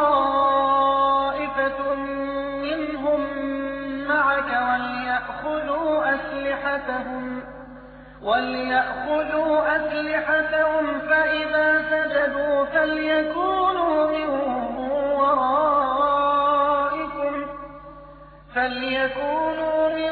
طائفة منهم معك وليأخذوا أسلحتهم وليأخذوا أسلحتهم فإذا سجدوا فليكونوا من ورائكم فليكونوا من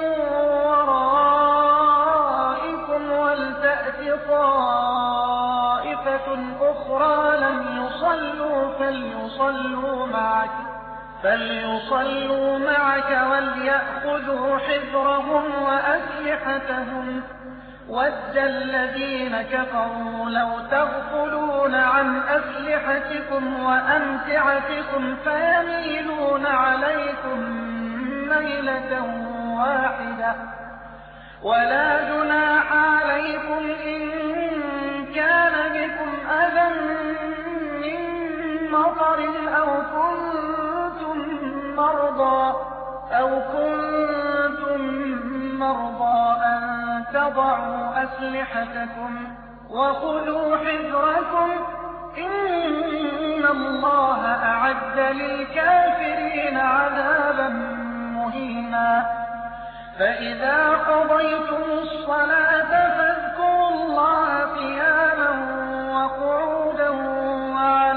ورائكم ولتأت طائفة أخرى لم يصلوا فليصلوا معك فليصلوا معك وليأخذوا حذرهم وأسلحتهم وَدَّ الَّذِينَ كَفَرُوا لَوْ تَغْفُلُونَ عَنْ أَسْلِحَتِكُمْ وَأَمْتِعَتِكُمْ فَيَمِيلُونَ عَلَيْكُمْ مَيْلَةً وَاحِدَةً وَلَا جُنَاحَ عَلَيْكُمْ إِن كَانَ بِكُمْ أَذًى مِّن مَّطَرٍ أَوْ كُنتُم مَّرْضَىٰ أَوْ كُنتُم مَّرْضَىٰ أَن تضعوا أسلحتكم وخذوا حذركم إن الله أعد للكافرين عذابا مهينا فإذا قضيتم الصلاة فاذكروا الله قياما وقعودا وعلى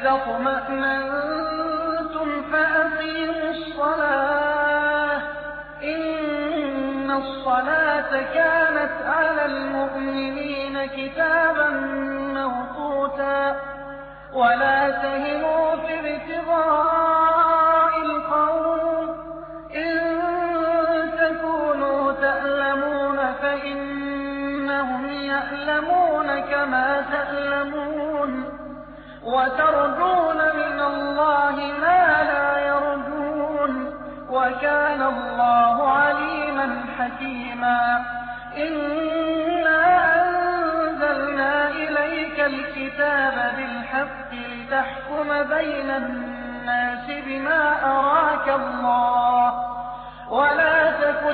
اطْمَأْنَنتُمْ فَأَقِيمُوا الصَّلَاةَ ۚ إِنَّ الصَّلَاةَ كَانَتْ عَلَى الْمُؤْمِنِينَ كِتَابًا مَّوْقُوتًا. وَلَا تَهِنُوا فِي ابْتِغَاءِ الْقَوْمِ ۖ إِن تَكُونُوا تَأْلَمُونَ فَإِنَّهُمْ يَأْلَمُونَ كَمَا تَأْلَمُونَ وَتَرْجُونَ مِنَ اللَّهِ مَا لَا يَرْجُونَ ۗ وَكَانَ اللَّهُ عَلِيمًا حَكِيمًا. إِنَّا أَنزَلْنَا إِلَيْكَ الْكِتَابَ بِالْحَقِّ لِتَحْكُمَ بَيْنَ النَّاسِ بِمَا أَرَاكَ اللَّهُ ۚ وَلَا تَكُن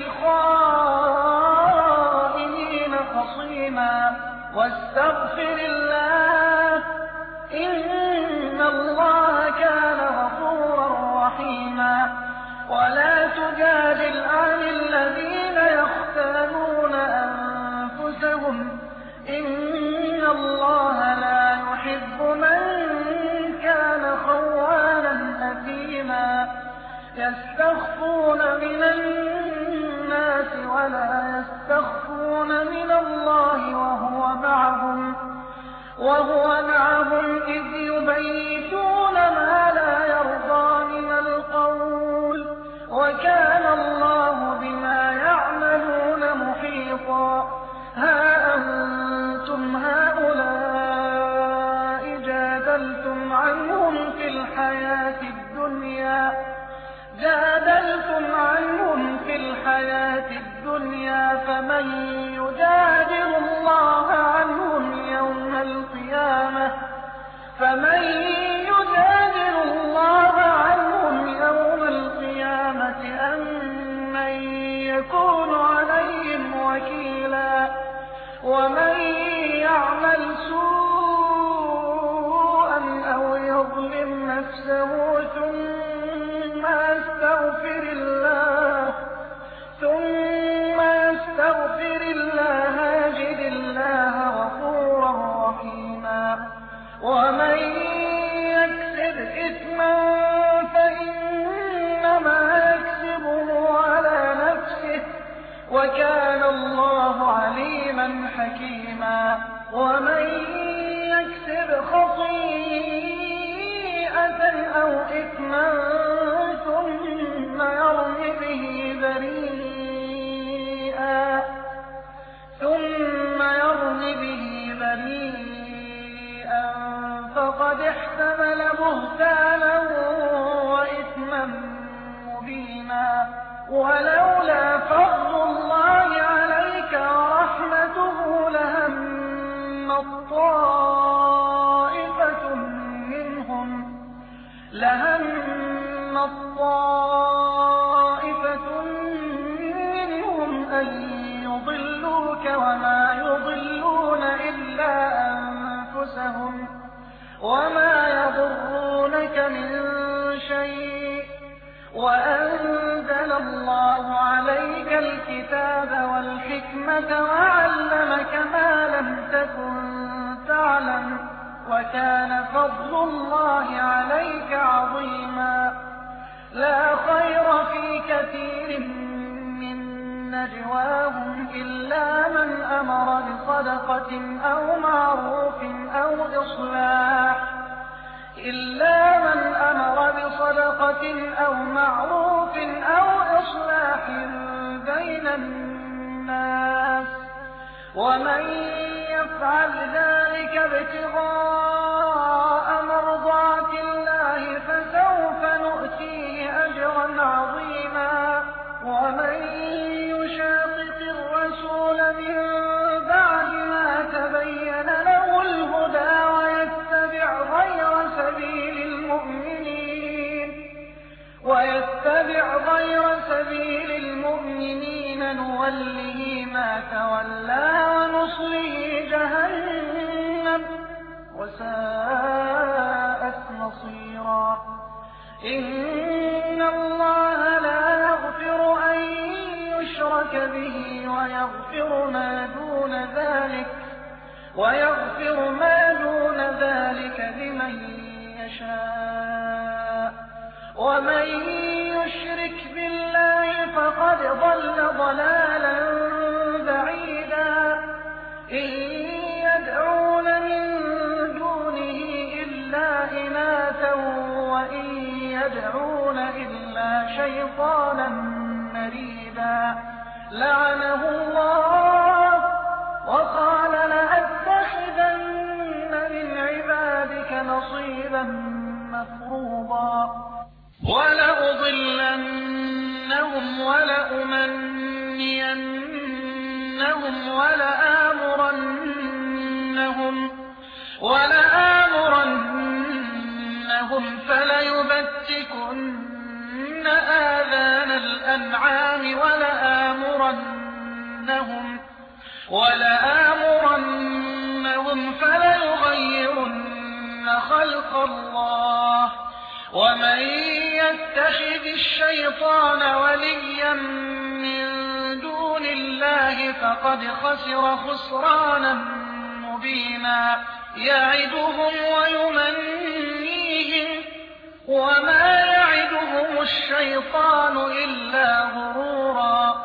لِّلْخَائِنِينَ خَصِيمًا. وَاسْتَغْفِرِ اللَّهَ ۖ إِنَّ اللَّهَ كَانَ غَفُورًا رَّحِيمًا. وَلَا تُجَادِلْ عَنِ الَّذِينَ يَخْتَانُونَ أَنفُسَهُمْ ۚ إِنَّ اللَّهَ لَا يُحِبُّ مَن كَانَ خَوَّانًا أَثِيمًا. يَسْتَخْفُونَ مِنَ النَّاسِ وَلَا يَسْتَخْفُونَ مِنَ اللَّهِ وَهُوَ مَعَهُمْ وهو معهم إذ يبيتون ما لا يرضى من القول، وكان الله بما يعملون محيطا. ها أنتم هؤلاء جادلتم عنهم في الحياة الدنيا جادلتم عنهم في الحياة الدنيا فمن يجادل الله عنهم يوم القيامة فمن يجادل الله عنهم يوم القيامة أم من يكون عليهم وكيلا. ومن يعمل سوءا أو يظلم نفسه ثم يستغفر الله ثم يستغفر الله يجد الله غفورا رحيما. ومن يكسب إثما فإنما يكسبه على نفسه وكان الله عليما حكيما. ومن يكسب خطيئة أو إثما ثم يرم به بريئا ثم يرم به بريئا فقد احتمل بهتانا وإثما مبينا. ولولا فضل الله عليك ورحمته لهمت طائفة منهم لهمت طائفة منهم أن يضلوك وما يضلون إلا أنفسهم وما يضرونك من شيء. وأنزل الله عليك الكتاب والحكمة وعلمك ما لم تكن تعلم وكان فضل الله عليك عظيما. لا خير في كثير من نجواهم إلا من أمر بصدقة أو معروف أو إصلاح إلا من أمر بصدقة أو معروف أو إصلاح بين الناس. ومن يفعل ذلك ابتغاء مرضات الله فسوف نؤتيه أجرا عظيما. ومن يشاقق الرسول من بعد ما تبين له الهدى ويتبع غير سبيل المؤمنين ويتبع غير سبيل المؤمنين نوله ما تولى ونصله جهنم وساءت مصيرا. إن الله لا يغفر أن يشرك به ويغفر ما دون ذلك ويغفر ما دون ذلك لمن يشاء ومن يشرك بالله فقد ضل ضلالا بعيدا إن يدعون من دونه إلا إناثا وإن يدعون إلا شيطانا مريدا لعنه الله وقال لأتخذن من عبادك نصيبا مفروضا ولأضلنهم ولأمنينهم ولآمرنهم ولآمرنهم فليبتكن آذان الأنعام ولآمرنهم ولآمرنهم فليغيرن خلق الله ومن يتخذ الشيطان وليا من دون الله فقد خسر خسرانا مبينا يعدهم ويمنيهم وما يعدهم الشيطان إلا غرورا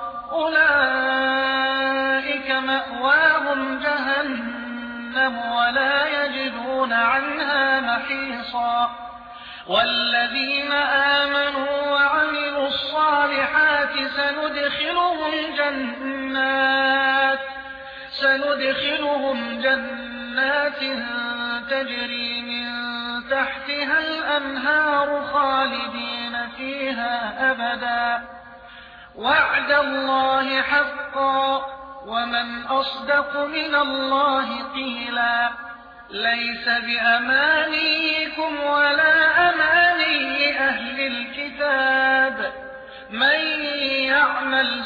أولئك مأواهم جهنم ولا يجدون عنها محيصا والذين آمنوا وعملوا الصالحات سندخلهم جنات سندخلهم جنات تجري من تحتها الأنهار خالدين فيها أبدا وعد الله حقا ومن أصدق من الله قيلا ليس بأمانيكم ولا أماني أهل الكتاب من يعمل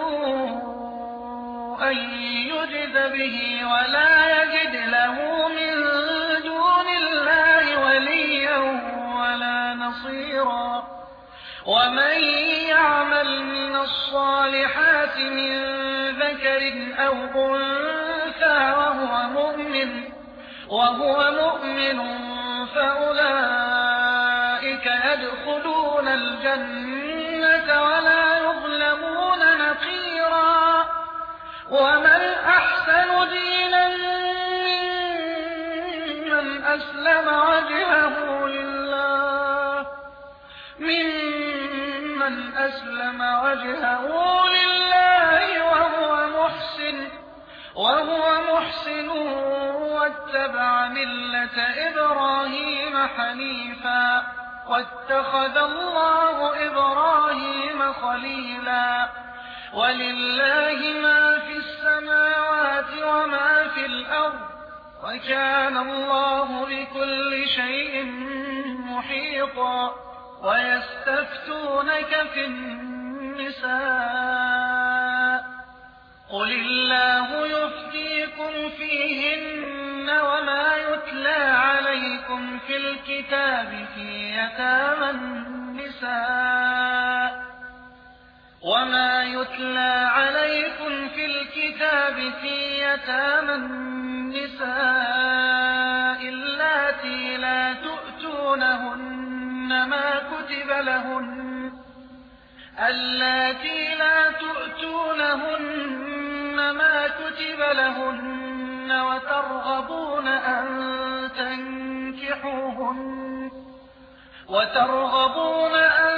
سوءا يجز به ولا يجد له من دون الله وليا ولا نصيرا ومن يعمل من الصالحات من ذكر أو أنثى وهو مؤمن وهو مؤمن فأولئك يدخلون الجنة ولا يظلمون نقيرا ومن أحسن دينا ممن أسلم وجهه لله ممن أسلم وجهه لله وهو محسن وهو محسن واتبع ملة إبراهيم حنيفا واتخذ الله إبراهيم خليلا ولله ما في السماوات وما في الأرض وكان الله بكل شيء محيطا ويستفتونك في النساء قل الله يفتيكم فيهن وما يتلى عليكم في الكتاب في يتامى النساء وما يتلى عليكم في الكتاب في يتامى النساء اللاتي لا تؤتونهن ما كتب لهن اللاتي لا تؤتونهن ما كتب لهن وترغبون أن تنكحوهن وترغبون أن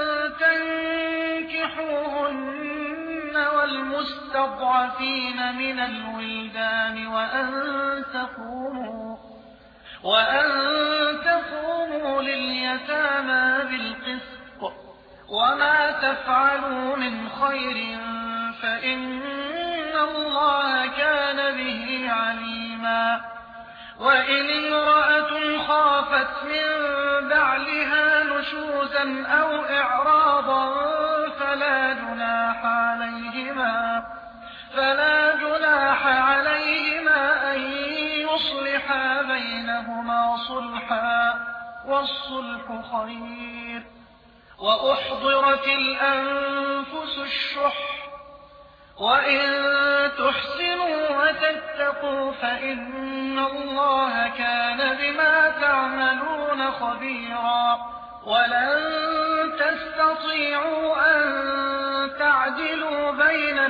تنكحوهن والمستضعفين من الولدان وأن تقوموا وأن تقوموا لليتامى بالقسط وما تفعلوا من خير فإن الله كان به عليما وإن امرأة خافت من بعلها نشوزا أو إعراضا فلا جناح عليهما فلا جناح عليهما أن يصلحا بينهما صلحا والصلح خير وأحضرت الأنفس الشح وإن تحسنوا وتتقوا فإن الله كان بما تعملون خبيرا. ولن تستطيعوا أن تعدلوا بين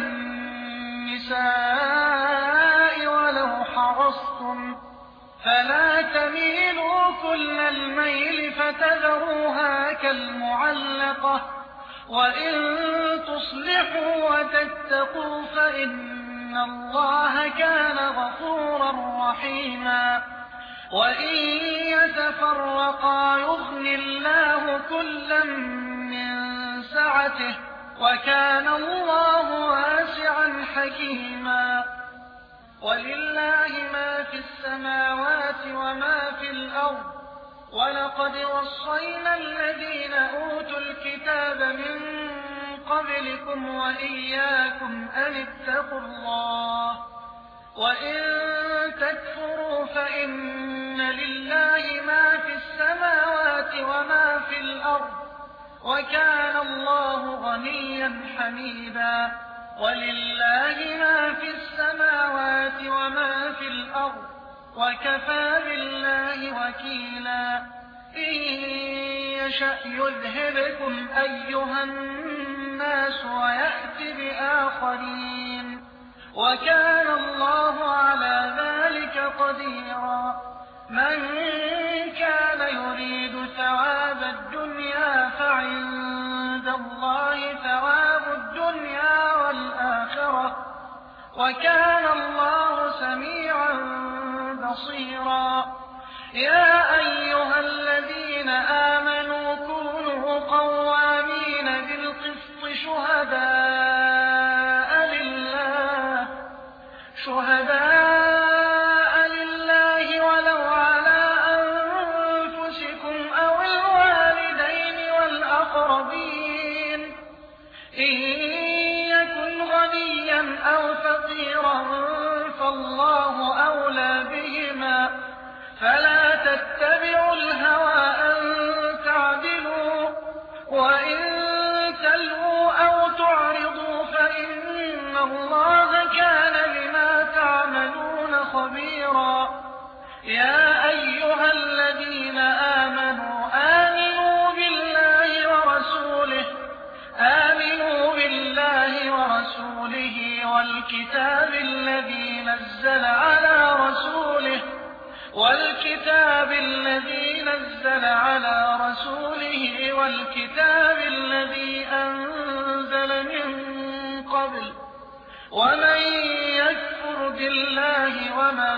النساء ولو حرصتم، فلا تميلوا كل الميل فتذروها كالمعلقة. وإن تصلحوا وتتقوا فإن الله كان غفورا رحيما. وإن يتفرقا يغن الله كلا من سعته، وكان الله واسعا حكيما. ولله ما في السماوات وما في الأرض. ولقد وصينا الذين أوتوا الكتاب من قبلكم وإياكم أن اتقوا الله. وإن تكفروا فإن لله ما في السماوات وما في الأرض، وكان الله غنيا حميدا. ولله ما في السماوات وما في الأرض، وكفى بالله وكيلا. إن يشأ يذهبكم أيها الناس ويأت بآخرين، وكان الله على ذلك قديرا. من كان يريد ثواب الدنيا فعند الله ثواب الدنيا والآخرة، وكان الله سميعا بصيرا. يا أيها الذين آمنوا كونوا قوامين بالقسط شهداء لله شهداء لله ولو على أنفسكم أو الوالدين والأقربين. إن يكن غنيا أو فقيرا فالله أولى بهما، فلا تتبعوا الهوى أن تعدلوا. وإن تلووا أو تعرضوا فإن الله كان بما تعملون خبيرا. يا أيها الذين آمنوا آمنوا بالله ورسوله آمنوا بالله ورسوله والكتاب الذي نزل على رسوله والكتاب الذي نزل على رسوله والكتاب الذي أنزل من قبل. ومن يكفر بالله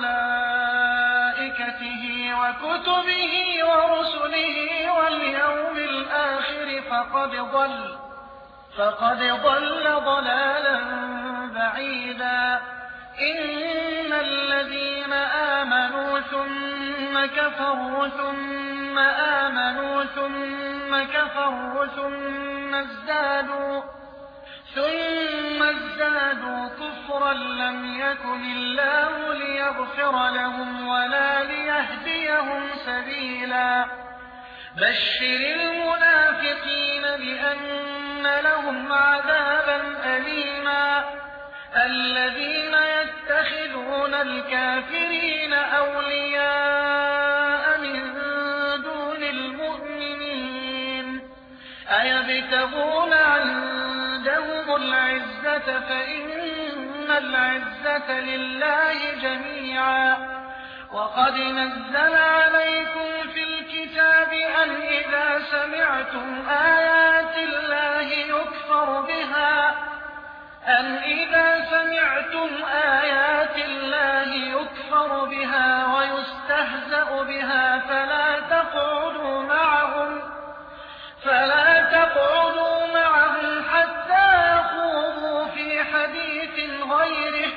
وملائكته وكتبه ورسله واليوم الآخر فقد ضل فقد ضل ضلالا بعيدا. إن الذين آمنوا ثم كفروا ثم آمنوا ثم كفروا ثم ازدادوا ثم ازدادوا كفرا لم يكن الله ليغفر لهم ولا ليهديهم سبيلا. بشر المنافقين بأن لهم عذابا أليما. الذين يتخذون الكافرين أولياء من دون المؤمنين أيبتغون عندهم العزة فإن العزة لله جميعا. وقد نزل عليكم في الكتاب أن إذا سمعتم آيات الله يكفر بها أن إذا سمعتم آيات الله يكفر بها ويستهزأ بها فلا تقعدوا معهم فلا تقعدوا معهم حتى يخوضوا في حديث غيره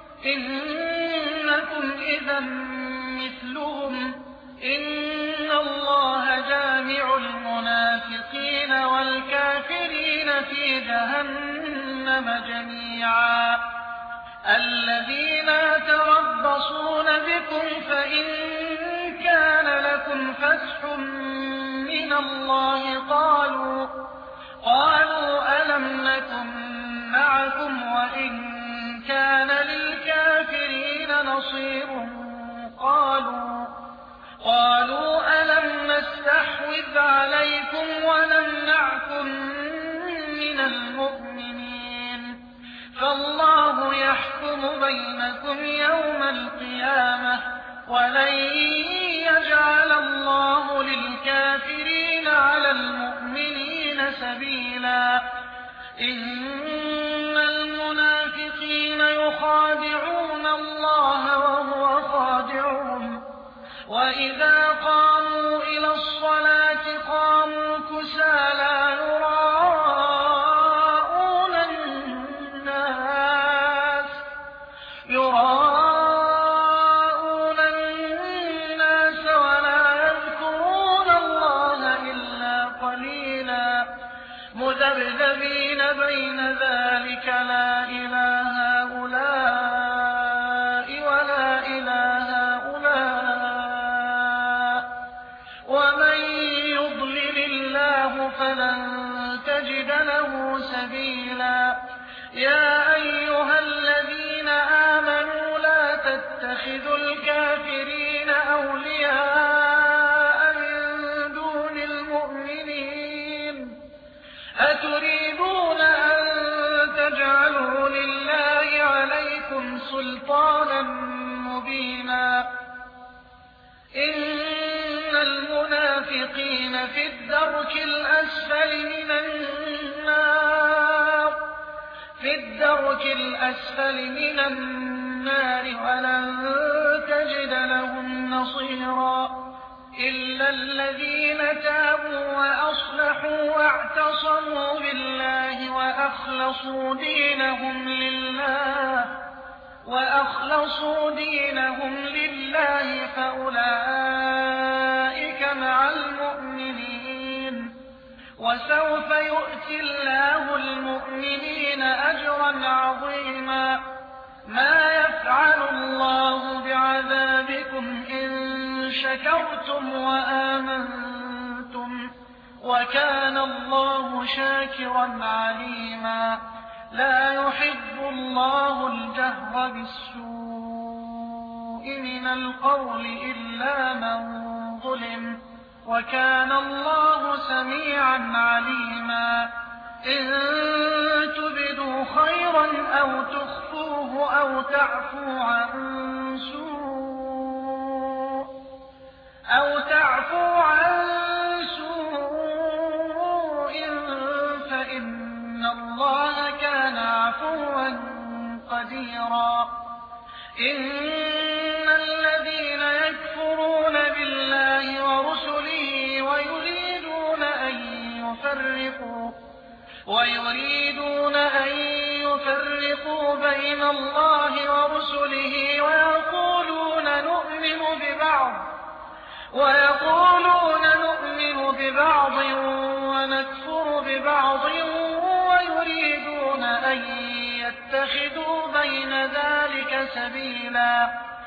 إنكم إذا مثلهم. إن الله جامع المنافقين والكافرين في جهنم جميعا. الذين يتربصون بكم فإن كان لكم فتح من الله قالوا قالوا ألم نكن معكم وإن كان للكافرين نصيب قالوا قالوا ألم نستحوذ عليكم ونمنعكم من المؤمنين فالله يحكم بينكم يوم القيامة ولن يجعل الله للكافرين على المؤمنين سبيلا إن المنافقين يخادعون الله وهو خادعهم وإذا قاموا إلى الصلاة قاموا كسالى يراءون الناس يراءون الناس ولا يذكرون الله إلا قليلا مذبذبين بين ذلك لا إله هؤلاء ولا إله هؤلاء ومن يضلل الله فلن تجد له سبيلا يا أيها الذين آمنوا لا تتخذوا الكافرين أولياء من دون المؤمنين أتريدون أن تجعلوا لله عليكم سلطانا مبينا إن المنافقين في الدرك الأسفل من النار في الدرك الأسفل من النار ولن تجد لهم نصيرا إلا الذين تابوا وأصلحوا واعتصموا بالله وأخلصوا دينهم لله وأخلصوا دينهم لله فأولئك مع المؤمنين وسوف يؤتي الله المؤمنين أجرا عظيما ما يفعل الله بعذابكم إن شكرتم وآمنتم وكان الله شاكرا عليما لا يحب الله الجهر بالسوء من القول إلا من ظلم وكان الله سميعا عليما إن تبدوا خيرا أو تخفوه أو تعفو عن سوء أو تعفو عن سوء فإن الله كان عفوا قديرا إن الذين يكفرون بالله ورسله ويريدون أن يفرقوا ويريدون أن يفرقوا بين الله ورسله ويقولون نؤمن ببعض ويقولون نؤمن ببعض ونكفر ببعض ويريدون أن يتخذوا بين ذلك سبيلا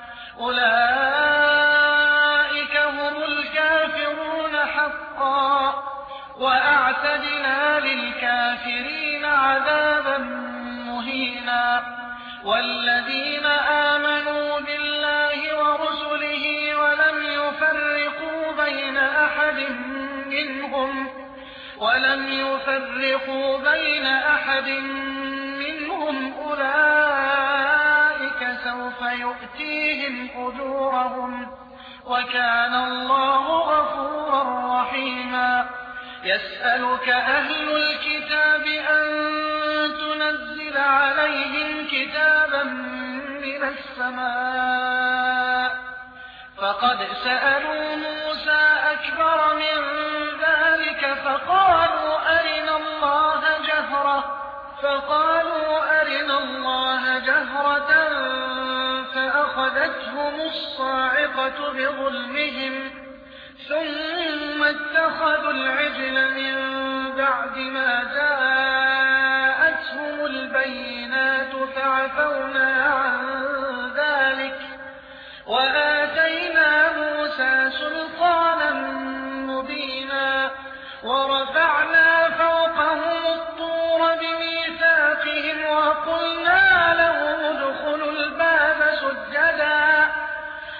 أولئك هم الكافرون حقا وأعتدنا للكافرين عذابا مهينا والذين آمنوا بالله ورسله ولم يفرقوا بين أحد منهم ولم يفرقوا بين أحد منهم أولئك سوف يؤتيهم أجورهم وكان الله غفورا رحيما يسألك أهل الكتاب أن تنزل عليهم كتابا من السماء فقد سألوا موسى أكبر من ذلك فقالوا أرنا الله جهرة فقالوا أرنا الله جهرة فأخذتهم الصاعقة بظلمهم ثم اتخذوا العجل من بعد ما جاءتهم البينات فعفونا عن ذلك وآتينا موسى سلطانا ورفعنا فوقهم الطور بميثاقهم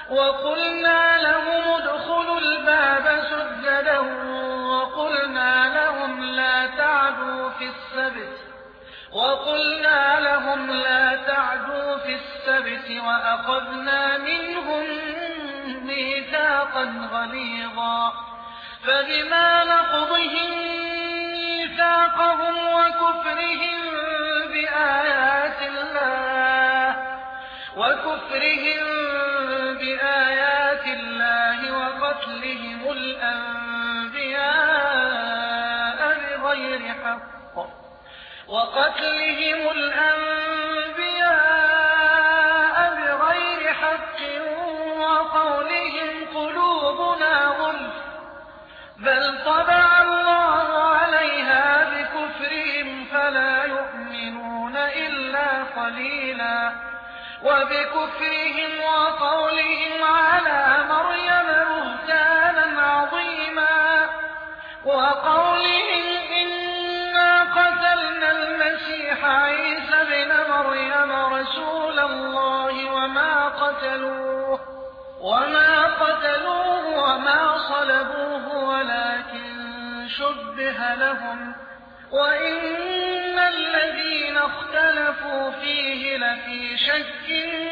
وقلنا لهم ادخلوا الباب سجدا وقلنا لهم لا تعدوا في السبت وقلنا لهم لا تعدوا في السبت وأخذنا منهم ميثاقا غليظا فبما نقضهم ميثاقهم وكفرهم بآيات الله وكفرهم بآيات الله وقتلهم الأنبياء بغير حق وقتلهم الأنبياء بغير حق وقولهم قلوبنا غلف بل طبع الله عليها بكفرهم فلا يؤمنون إلا قليلا وبكفرهم وقولهم على مريم بهتانا عظيما وقولهم إنا قتلنا المسيح عيسى ابن مريم رسول الله وما قتلوه وما قتلوه وما صلبوه ولكن شبه لهم وإن الذين اختلفوا فيه لفي شك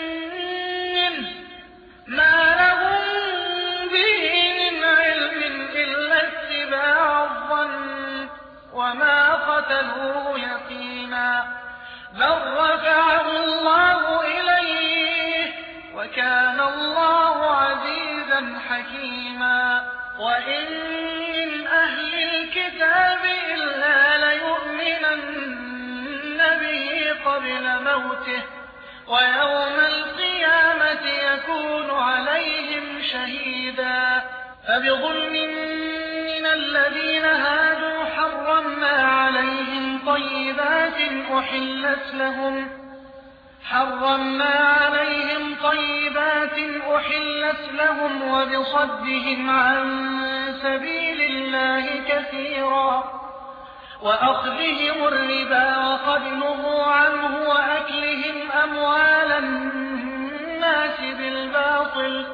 منه ما لهم به من علم إلا اتباع الظن وما قتلوه يقينا بل رفعه الله إليه وكان الله عزيزا حكيما وإن من أهل الكتاب إلا ليؤمنن به قبل موته ويوم القيامة يكون عليهم شهيدا فبظلم من الذين هادوا حرمنا عليهم طيبات أحلت لهم حرمنا عليهم طيبات أحلت لهم وبصدهم عن سبيل الله كثيرا وأخذهم الربا وقد نهوا عنه وأكلهم أموال الناس بالباطل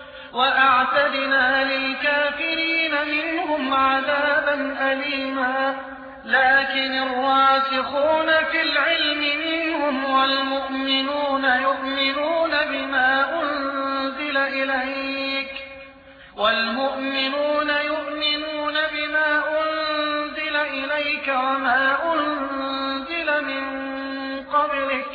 وأعتدنا للكافرين منهم عذابا أليما لكن الراسخون في العلم منهم والمؤمنون يؤمنون بما أنزل إليك والمؤمنون يؤمنون بما أنزل إليك وما أنزل من قبلك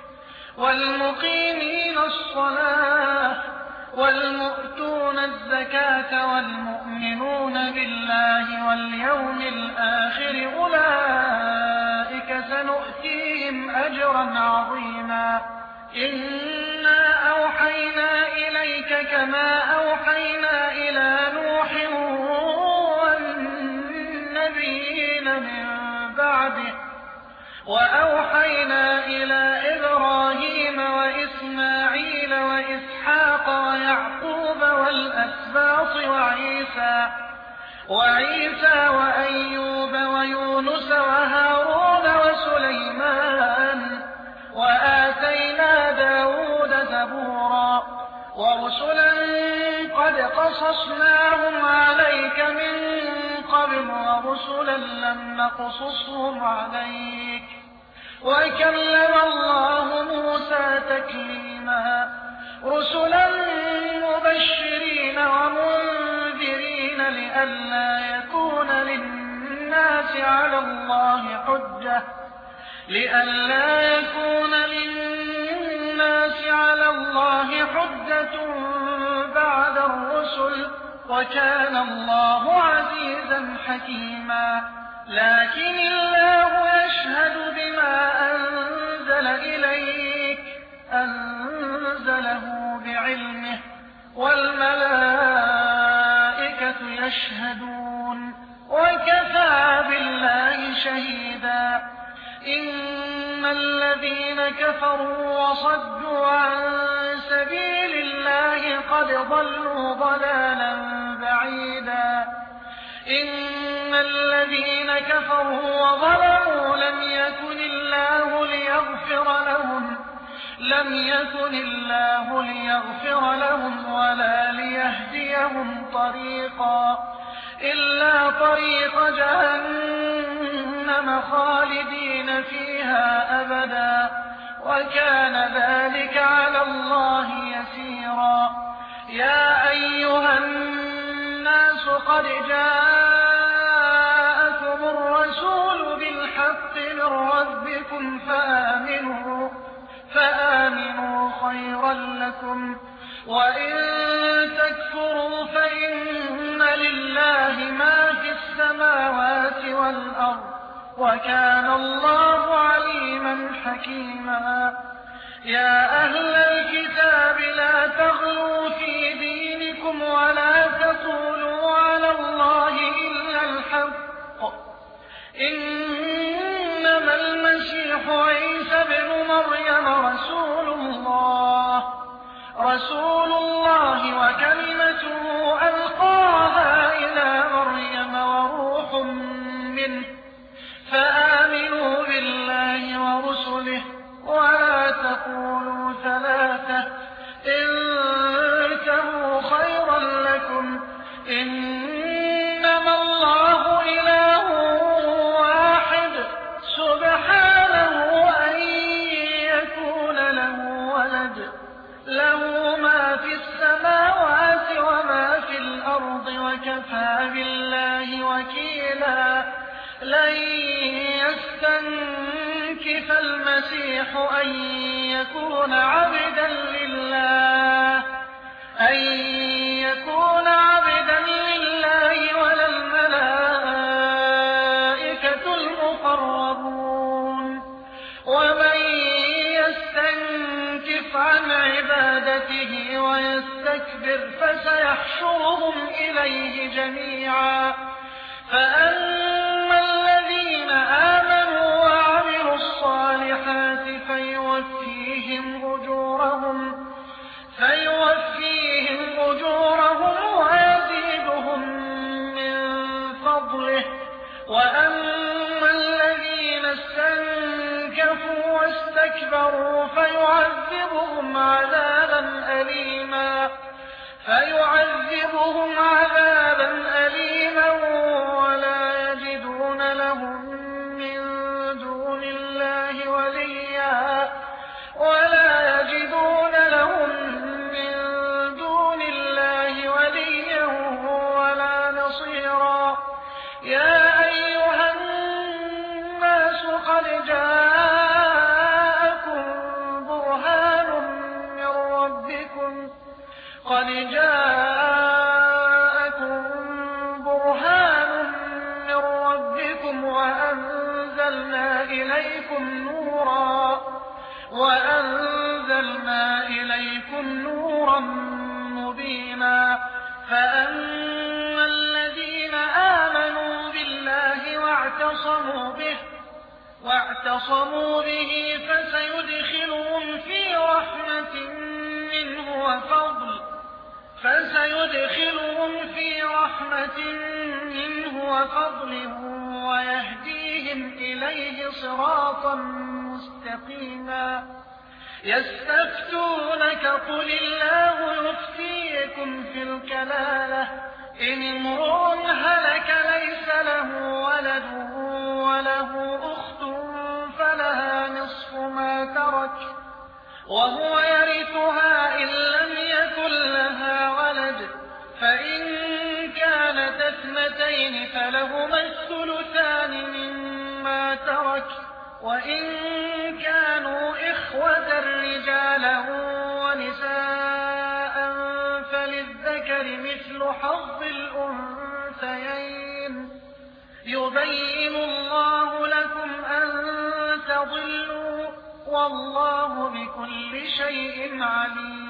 والمقيمين الصلاة والمؤتون الزكاة والمؤمنون بالله واليوم الآخر أولئك سنؤتيهم أجرا عظيما إنا أوحينا إليك كما أوحينا إلى نوح والنبيين من بعده وأوحينا إلى إبراهيم وإسماعيل وإسحاق ويعقوب والأسباط وعيسى وعيسى وأيوب ويونس وهارون وسليمان وآتينا داود زبورا ورسلا قد قصصناهم عليك من قبل ورسلا لم نقصصهم عليك وكلم الله موسى تكليما رسلا مبشرين ومنذرين لئلا يكون للناس على الله حجة لئلا يكون للناس على الله حجة بعد الرسل وكان الله عزيزا حكيما لكن الله يشهد بما أنزل إليك أنزله بعلمه والملائكة يشهدون وكفى بالله شهيدا إن الذين كفروا وصدوا عن سبيل الله قد ضلوا ضلالا بعيدا إن الذين كفروا وظلموا لم يكن الله ليغفر لهم لم يكن الله ليغفر لهم ولا ليهديهم طريقا إلا طريق جهنم خالدين فيها أبدا وكان ذلك على الله يسيرا يا أيها الناس قد جاءكم الرسول بالحق من ربكم فآمنوا, فآمنوا خيرا لكم وإن تكفروا فإن لله ما في السماوات والأرض وكان الله عليما حكيما يا أهل الكتاب لا تغلوا في دينكم ولا تقولوا على الله إلا الحق إنما المسيح عيسى ابن مريم رسول الله رسول الله وكلمته ألقاها إلى مريم وروح منه فآمنوا بالله ورسله ولا تقولوا ثلاثة انتهوا خيرا لكم إنما الله إله واحد سبحانه أن يكون له ولد له ما في السماوات وما في الأرض وكفى بالله وكيلا لن يستنكف المسيح أن يكون عبدا لله أن يكون عبدا لله ولا الملائكة المقربون ومن يستنكف عن عبادته ويستكبر فسيحشرهم إليه جميعا فأما الذين آمنوا وعملوا الصالحات فيوفيهم أجورهم فيوفيهم أجورهم ويزيدهم من فضله وأما الذين استنكفوا واستكبروا فيعذبهم عذابا أليما فيعذبهم عذابا أليما ولا يجدون لهم من دون الله وليا ولا يجدون لهم من دون الله وليا ولا نصيرا يا أيها الناس قد جاءكم برهان من ربكم قد جاءكم برهان من ربكم وأنزلنا إليكم نورا وأنزلنا إليكم نورا مبينا فأما الذين آمنوا بالله واعتصموا به واعتصموا به فسيدخلهم في رحمة منه وفضل فسيدخلهم في رحمة منه وفضل ويهديهم إليه صراطا مستقيما يستفتونك قل الله يفتيكم في الكلالة إن امرؤ هلك ليس له ولد وله أخت فلها نصف ما ترك وهو يرثها إن لم يكن لها ولد فإن كانت اثنتين فلهما الثلثان مما ترك وإن كانوا إخوة رجالا ونساء فللذكر مثل حظ الأنثيين يبين الله لكم أن تضلوا والله بكل شيء عليم